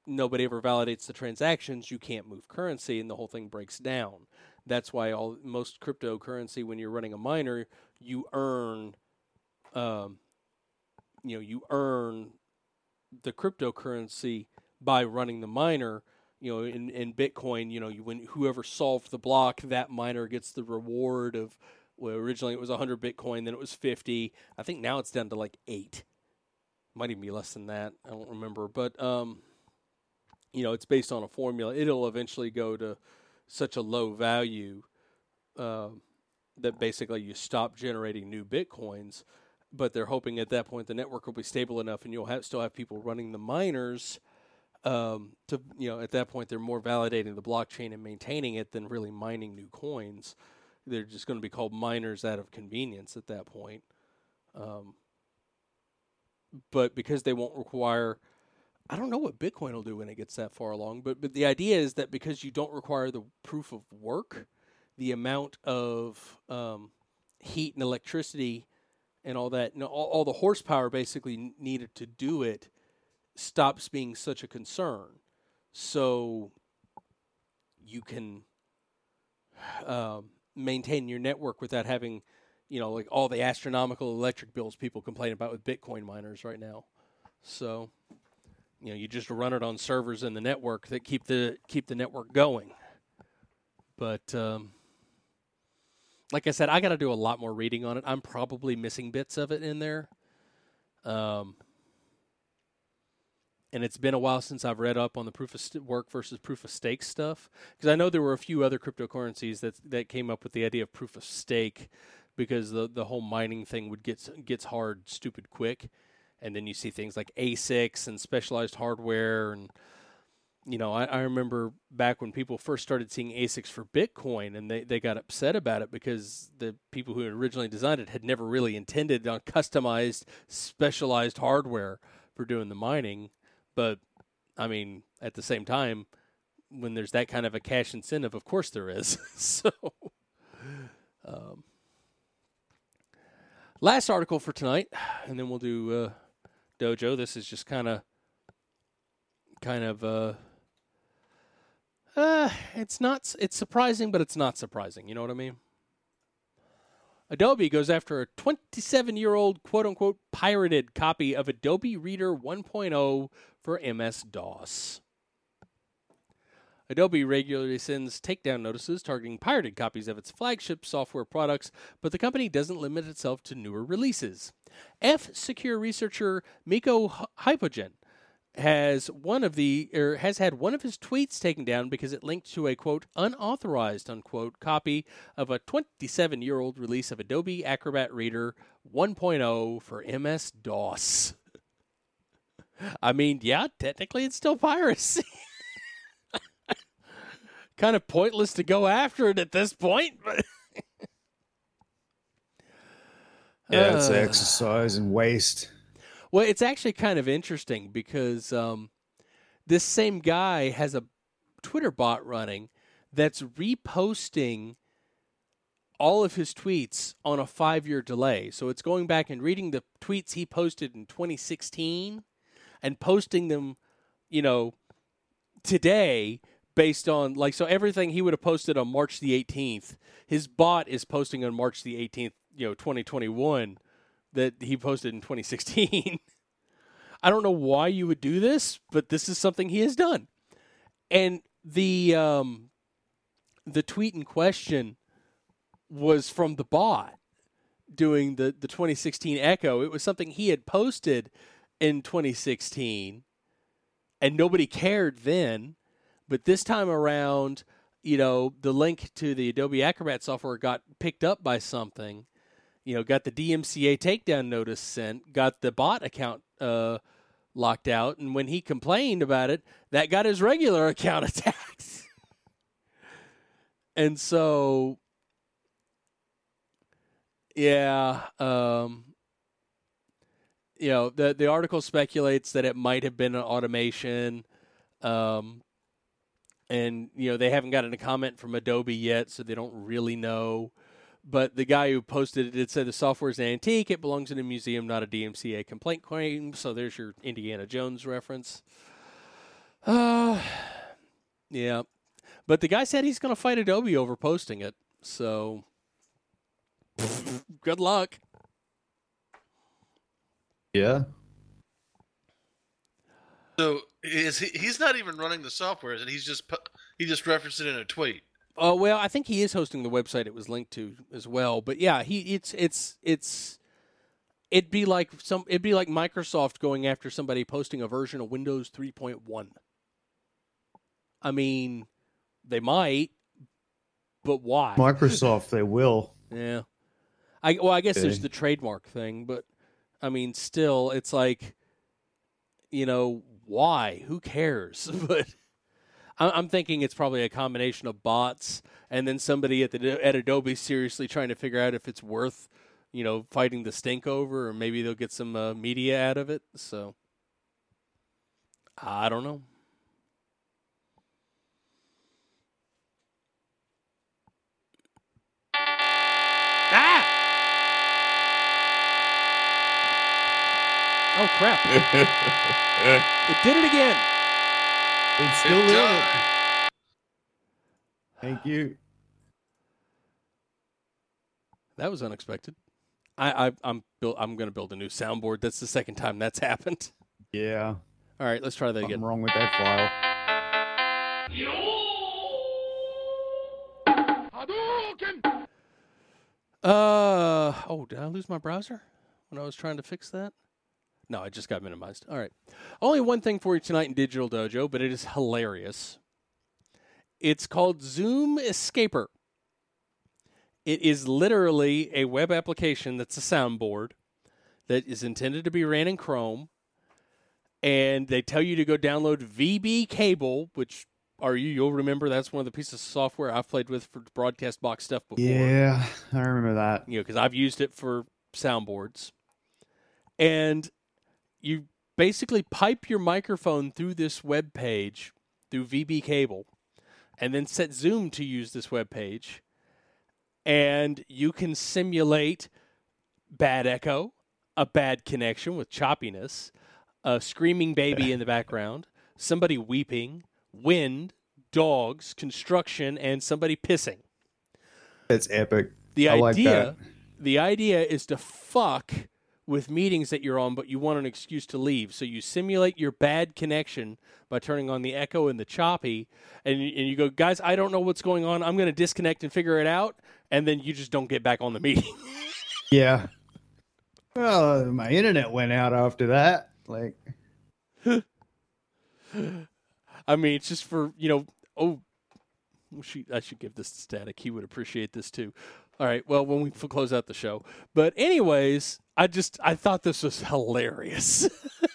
Speaker 1: nobody ever validates the transactions, you can't move currency, and the whole thing breaks down. That's why all most cryptocurrency, when you're running a miner, you earn, um, you know, you earn the cryptocurrency by running the miner. You know, in, in Bitcoin, you know, you, when whoever solved the block, that miner gets the reward of, well, originally it was one hundred Bitcoin, then it was fifty. I think now it's down to like eight. Might even be less than that. I don't remember. But, um, you know, it's based on a formula. It'll eventually go to such a low value uh, that basically you stop generating new Bitcoins. But they're hoping at that point the network will be stable enough and you'll have, still have people running the miners. Um, to you know, at that point, they're more validating the blockchain and maintaining it than really mining new coins. They're just going to be called miners out of convenience at that point. Um, but because they won't require, I don't know what Bitcoin will do when it gets that far along. But but the idea is that because you don't require the proof of work, the amount of um, heat and electricity and all that, you know, all, all the horsepower basically needed to do it stops being such a concern. So you can um, maintain your network without having, you know, like all the astronomical electric bills people complain about with Bitcoin miners right now. So, you know, you just run it on servers in the network that keep the keep the network going. But um, like I said, I got to do a lot more reading on it. I'm probably missing bits of it in there. Um, And it's been a while since I've read up on the proof of st- work versus proof of stake stuff. Because I know there were a few other cryptocurrencies that that came up with the idea of proof of stake, because the the whole mining thing would get gets hard, stupid quick, and then you see things like A SICs and specialized hardware, and you know I, I remember back when people first started seeing A SICs for Bitcoin, and they, they got upset about it because the people who originally designed it had never really intended on customized, specialized hardware for doing the mining. But, I mean, at the same time, when there's that kind of a cash incentive, of course there is. so, um, last article for tonight, and then we'll do uh, Dojo. This is just kind of, kind of, uh, uh, it's not, it's surprising, but it's not surprising. You know what I mean? Adobe goes after a twenty-seven-year-old quote-unquote pirated copy of Adobe Reader one point oh for M S DOS. Adobe regularly sends takedown notices targeting pirated copies of its flagship software products, but the company doesn't limit itself to newer releases. F-Secure researcher Miko Hypogen has one of the or has had one of his tweets taken down because it linked to a quote unauthorized unquote copy of a twenty-seven-year-old release of Adobe Acrobat Reader one point oh for M S DOS. I mean, yeah, technically it's still piracy. Kind of pointless to go after it at this point, but
Speaker 2: yeah, it's
Speaker 1: uh,
Speaker 2: exercise and waste.
Speaker 1: Well, it's actually kind of interesting because um, this same guy has a Twitter bot running that's reposting all of his tweets on a five-year delay. So it's going back and reading the tweets he posted in twenty sixteen and posting them, you know, today based on, like, so everything he would have posted on March the eighteenth, his bot is posting on March the eighteenth, you know, twenty twenty-one. That he posted in twenty sixteen. I don't know why you would do this, but this is something he has done. And the um, the tweet in question was from the bot doing the, the twenty sixteen echo. It was something he had posted in twenty sixteen, and nobody cared then. But this time around, you know, the link to the Adobe Acrobat software got picked up by something. You know, got the D M C A takedown notice sent, got the bot account uh, locked out, and when he complained about it, that got his regular account attacked. And so, yeah, um, you know, the the article speculates that it might have been an automation, um, and you know they haven't gotten a comment from Adobe yet, so they don't really know. But the guy who posted it, it said the software is an antique. It belongs in a museum, not a D M C A complaint claim. So there's your Indiana Jones reference. Uh, yeah. But the guy said he's going to fight Adobe over posting it. So, good luck.
Speaker 2: Yeah.
Speaker 3: So is he, he's not even running the software, and he's just pu- he just referenced it in a tweet.
Speaker 1: Oh, well, I think he is hosting the website it was linked to as well. But yeah, he it's it's it's it'd be like some it'd be like Microsoft going after somebody posting a version of Windows three point one. I mean, they might, but why?
Speaker 2: Microsoft, they will.
Speaker 1: Yeah. I well, I guess
Speaker 2: Okay.
Speaker 1: there's the trademark thing, but I mean, still, it's like, you know, why? Who cares? But I- I'm thinking it's probably a combination of bots and then somebody at the at Adobe seriously trying to figure out if it's worth, you know, fighting the stink over, or maybe they'll get some uh, media out of it. So I don't know. Ah! Oh crap! It did it again.
Speaker 2: It's still
Speaker 3: It
Speaker 2: doing
Speaker 3: died.
Speaker 2: it. Thank you.
Speaker 1: That was unexpected. I, I I'm build, I'm going to build a new soundboard. That's the second time that's happened.
Speaker 2: Yeah.
Speaker 1: All right, let's try that again.
Speaker 2: Something wrong with that file.
Speaker 1: Uh oh, did I lose my browser when I was trying to fix that? No, it just got minimized. All right. Only one thing for you tonight in Digital Dojo, but it is hilarious. It's called Zoom Escaper. It is literally a web application that's a soundboard that is intended to be ran in Chrome. And they tell you to go download V B Cable, which are you? You'll remember that's one of the pieces of software I've played with for broadcast box stuff before.
Speaker 2: Yeah, I remember that.
Speaker 1: You know, because I've used it for soundboards. And you basically pipe your microphone through this web page through V B Cable, and then set Zoom to use this web page. And you can simulate bad echo, a bad connection with choppiness, a screaming baby in the background, somebody weeping, wind, dogs, construction, and somebody pissing.
Speaker 2: That's epic.
Speaker 1: The
Speaker 2: I like
Speaker 1: idea,
Speaker 2: that.
Speaker 1: the idea is to fuck with meetings that you're on, but you want an excuse to leave. So you simulate your bad connection by turning on the echo and the choppy, and you, and you go, guys, I don't know what's going on. I'm going to disconnect and figure it out, and then you just don't get back on the meeting.
Speaker 2: Yeah. Well, my internet went out after that. Like,
Speaker 1: I mean, it's just for, you know, oh, shoot, I should give this to Static. He would appreciate this too. All right, well, when we f- close out the show. But anyways, I just, I thought this was hilarious.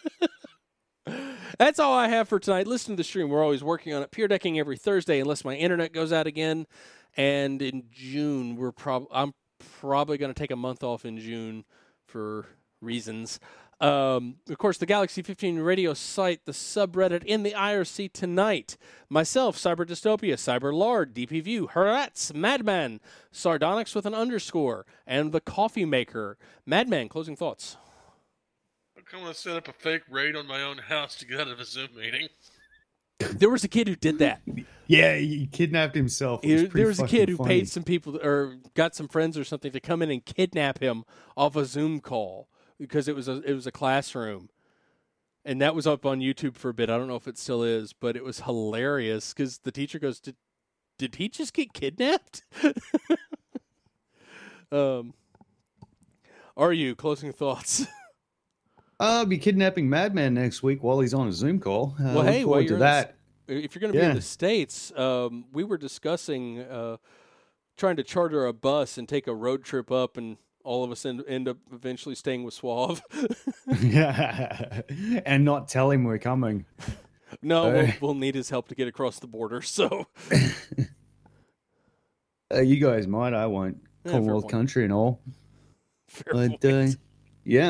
Speaker 1: That's all I have for tonight. Listen to the stream. We're always working on it. Peer decking every Thursday unless my internet goes out again. And in June, we're prob- I'm probably going to take a month off in June for reasons. Um, of course, the Galaxy fifteen radio site, the subreddit in the I R C tonight. Myself, Cyber Dystopia, Cyber Lard, D P View, Herats, Madman, Sardonyx with an underscore, and the Coffee Maker. Madman, closing thoughts.
Speaker 3: I'm going to set up a fake raid on my own house to get out of a Zoom meeting.
Speaker 1: There was a kid who did that.
Speaker 2: yeah, he kidnapped himself. It was
Speaker 1: He-
Speaker 2: pretty
Speaker 1: there was a
Speaker 2: fucking
Speaker 1: kid who
Speaker 2: funny.
Speaker 1: paid some people or got some friends or something to come in and kidnap him off a Zoom call because it was a it was a classroom, and that was up on YouTube for a bit. I don't know if it still is, but it was hilarious because the teacher goes, "Did did he just get kidnapped?" um, are you closing thoughts?
Speaker 2: I'll be kidnapping Madman next week while he's on a Zoom call. Uh,
Speaker 1: Well,
Speaker 2: look
Speaker 1: hey, while
Speaker 2: forward
Speaker 1: you're
Speaker 2: to
Speaker 1: in the
Speaker 2: that.
Speaker 1: If you're going to be in
Speaker 2: Yeah.
Speaker 1: the States, um, we were discussing uh, trying to charter a bus and take a road trip up, and all of us end, end up eventually staying with Suave.
Speaker 2: Yeah, and not tell him we're coming.
Speaker 1: no,
Speaker 2: Uh.
Speaker 1: we'll, we'll need his help to get across the border. So,
Speaker 2: Uh, you guys might, I won't.
Speaker 1: Yeah, fair
Speaker 2: Commonwealth
Speaker 1: point.
Speaker 2: country and all.
Speaker 1: fair
Speaker 2: But uh,
Speaker 1: point.
Speaker 2: yeah,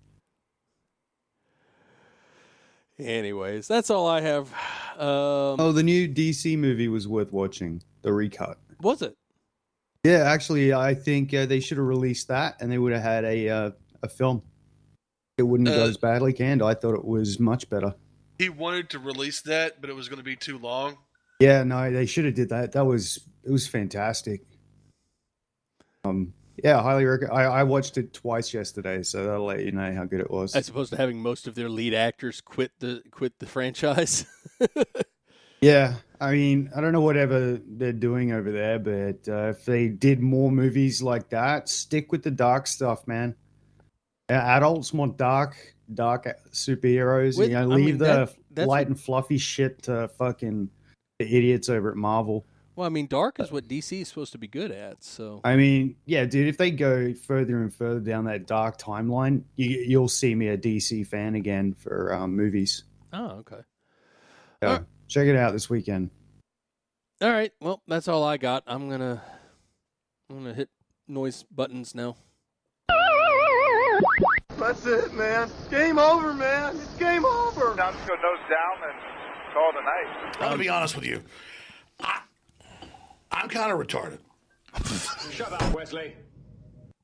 Speaker 1: Anyways, that's all I have. Um,
Speaker 2: oh, the new D C movie was worth watching. The recut.
Speaker 1: Was it?
Speaker 2: Yeah, actually, I think uh, they should have released that, and they would have had a uh, a film. It wouldn't have
Speaker 3: Uh,
Speaker 2: got as badly canned. I thought it was much better.
Speaker 3: he wanted to release that, but it was going to be too long.
Speaker 2: Yeah, no, they should have did that. That was it was fantastic. Um, yeah, highly recommend. I, I watched it twice yesterday, so that'll let you know how good it was.
Speaker 1: As opposed to having most of their lead actors quit the quit the franchise.
Speaker 2: Yeah, I mean, I don't know whatever they're doing over there, but uh, if they did more movies like that, stick with the dark stuff, man. Uh, Adults want dark, dark superheroes.
Speaker 1: With-
Speaker 2: you know,
Speaker 1: I
Speaker 2: leave
Speaker 1: mean,
Speaker 2: the
Speaker 1: that- that's
Speaker 2: light
Speaker 1: what-
Speaker 2: and fluffy shit to fucking the idiots over at Marvel.
Speaker 1: Well, I mean, dark is what D C is supposed to be good at. So
Speaker 2: I mean, yeah, dude, if they go further and further down that dark timeline, you, you'll see me a D C fan again for um, movies.
Speaker 1: oh, okay.
Speaker 2: So
Speaker 1: Alright.
Speaker 2: check it out this weekend.
Speaker 1: All right. Well, that's all I got. I'm gonna I'm gonna hit noise buttons now.
Speaker 5: That's it, man. Game over, man. It's game over.
Speaker 6: Time to go nose down and call it a night.
Speaker 7: I'm gonna be honest with you. I, I'm kind of retarded.
Speaker 8: Shut up, Wesley.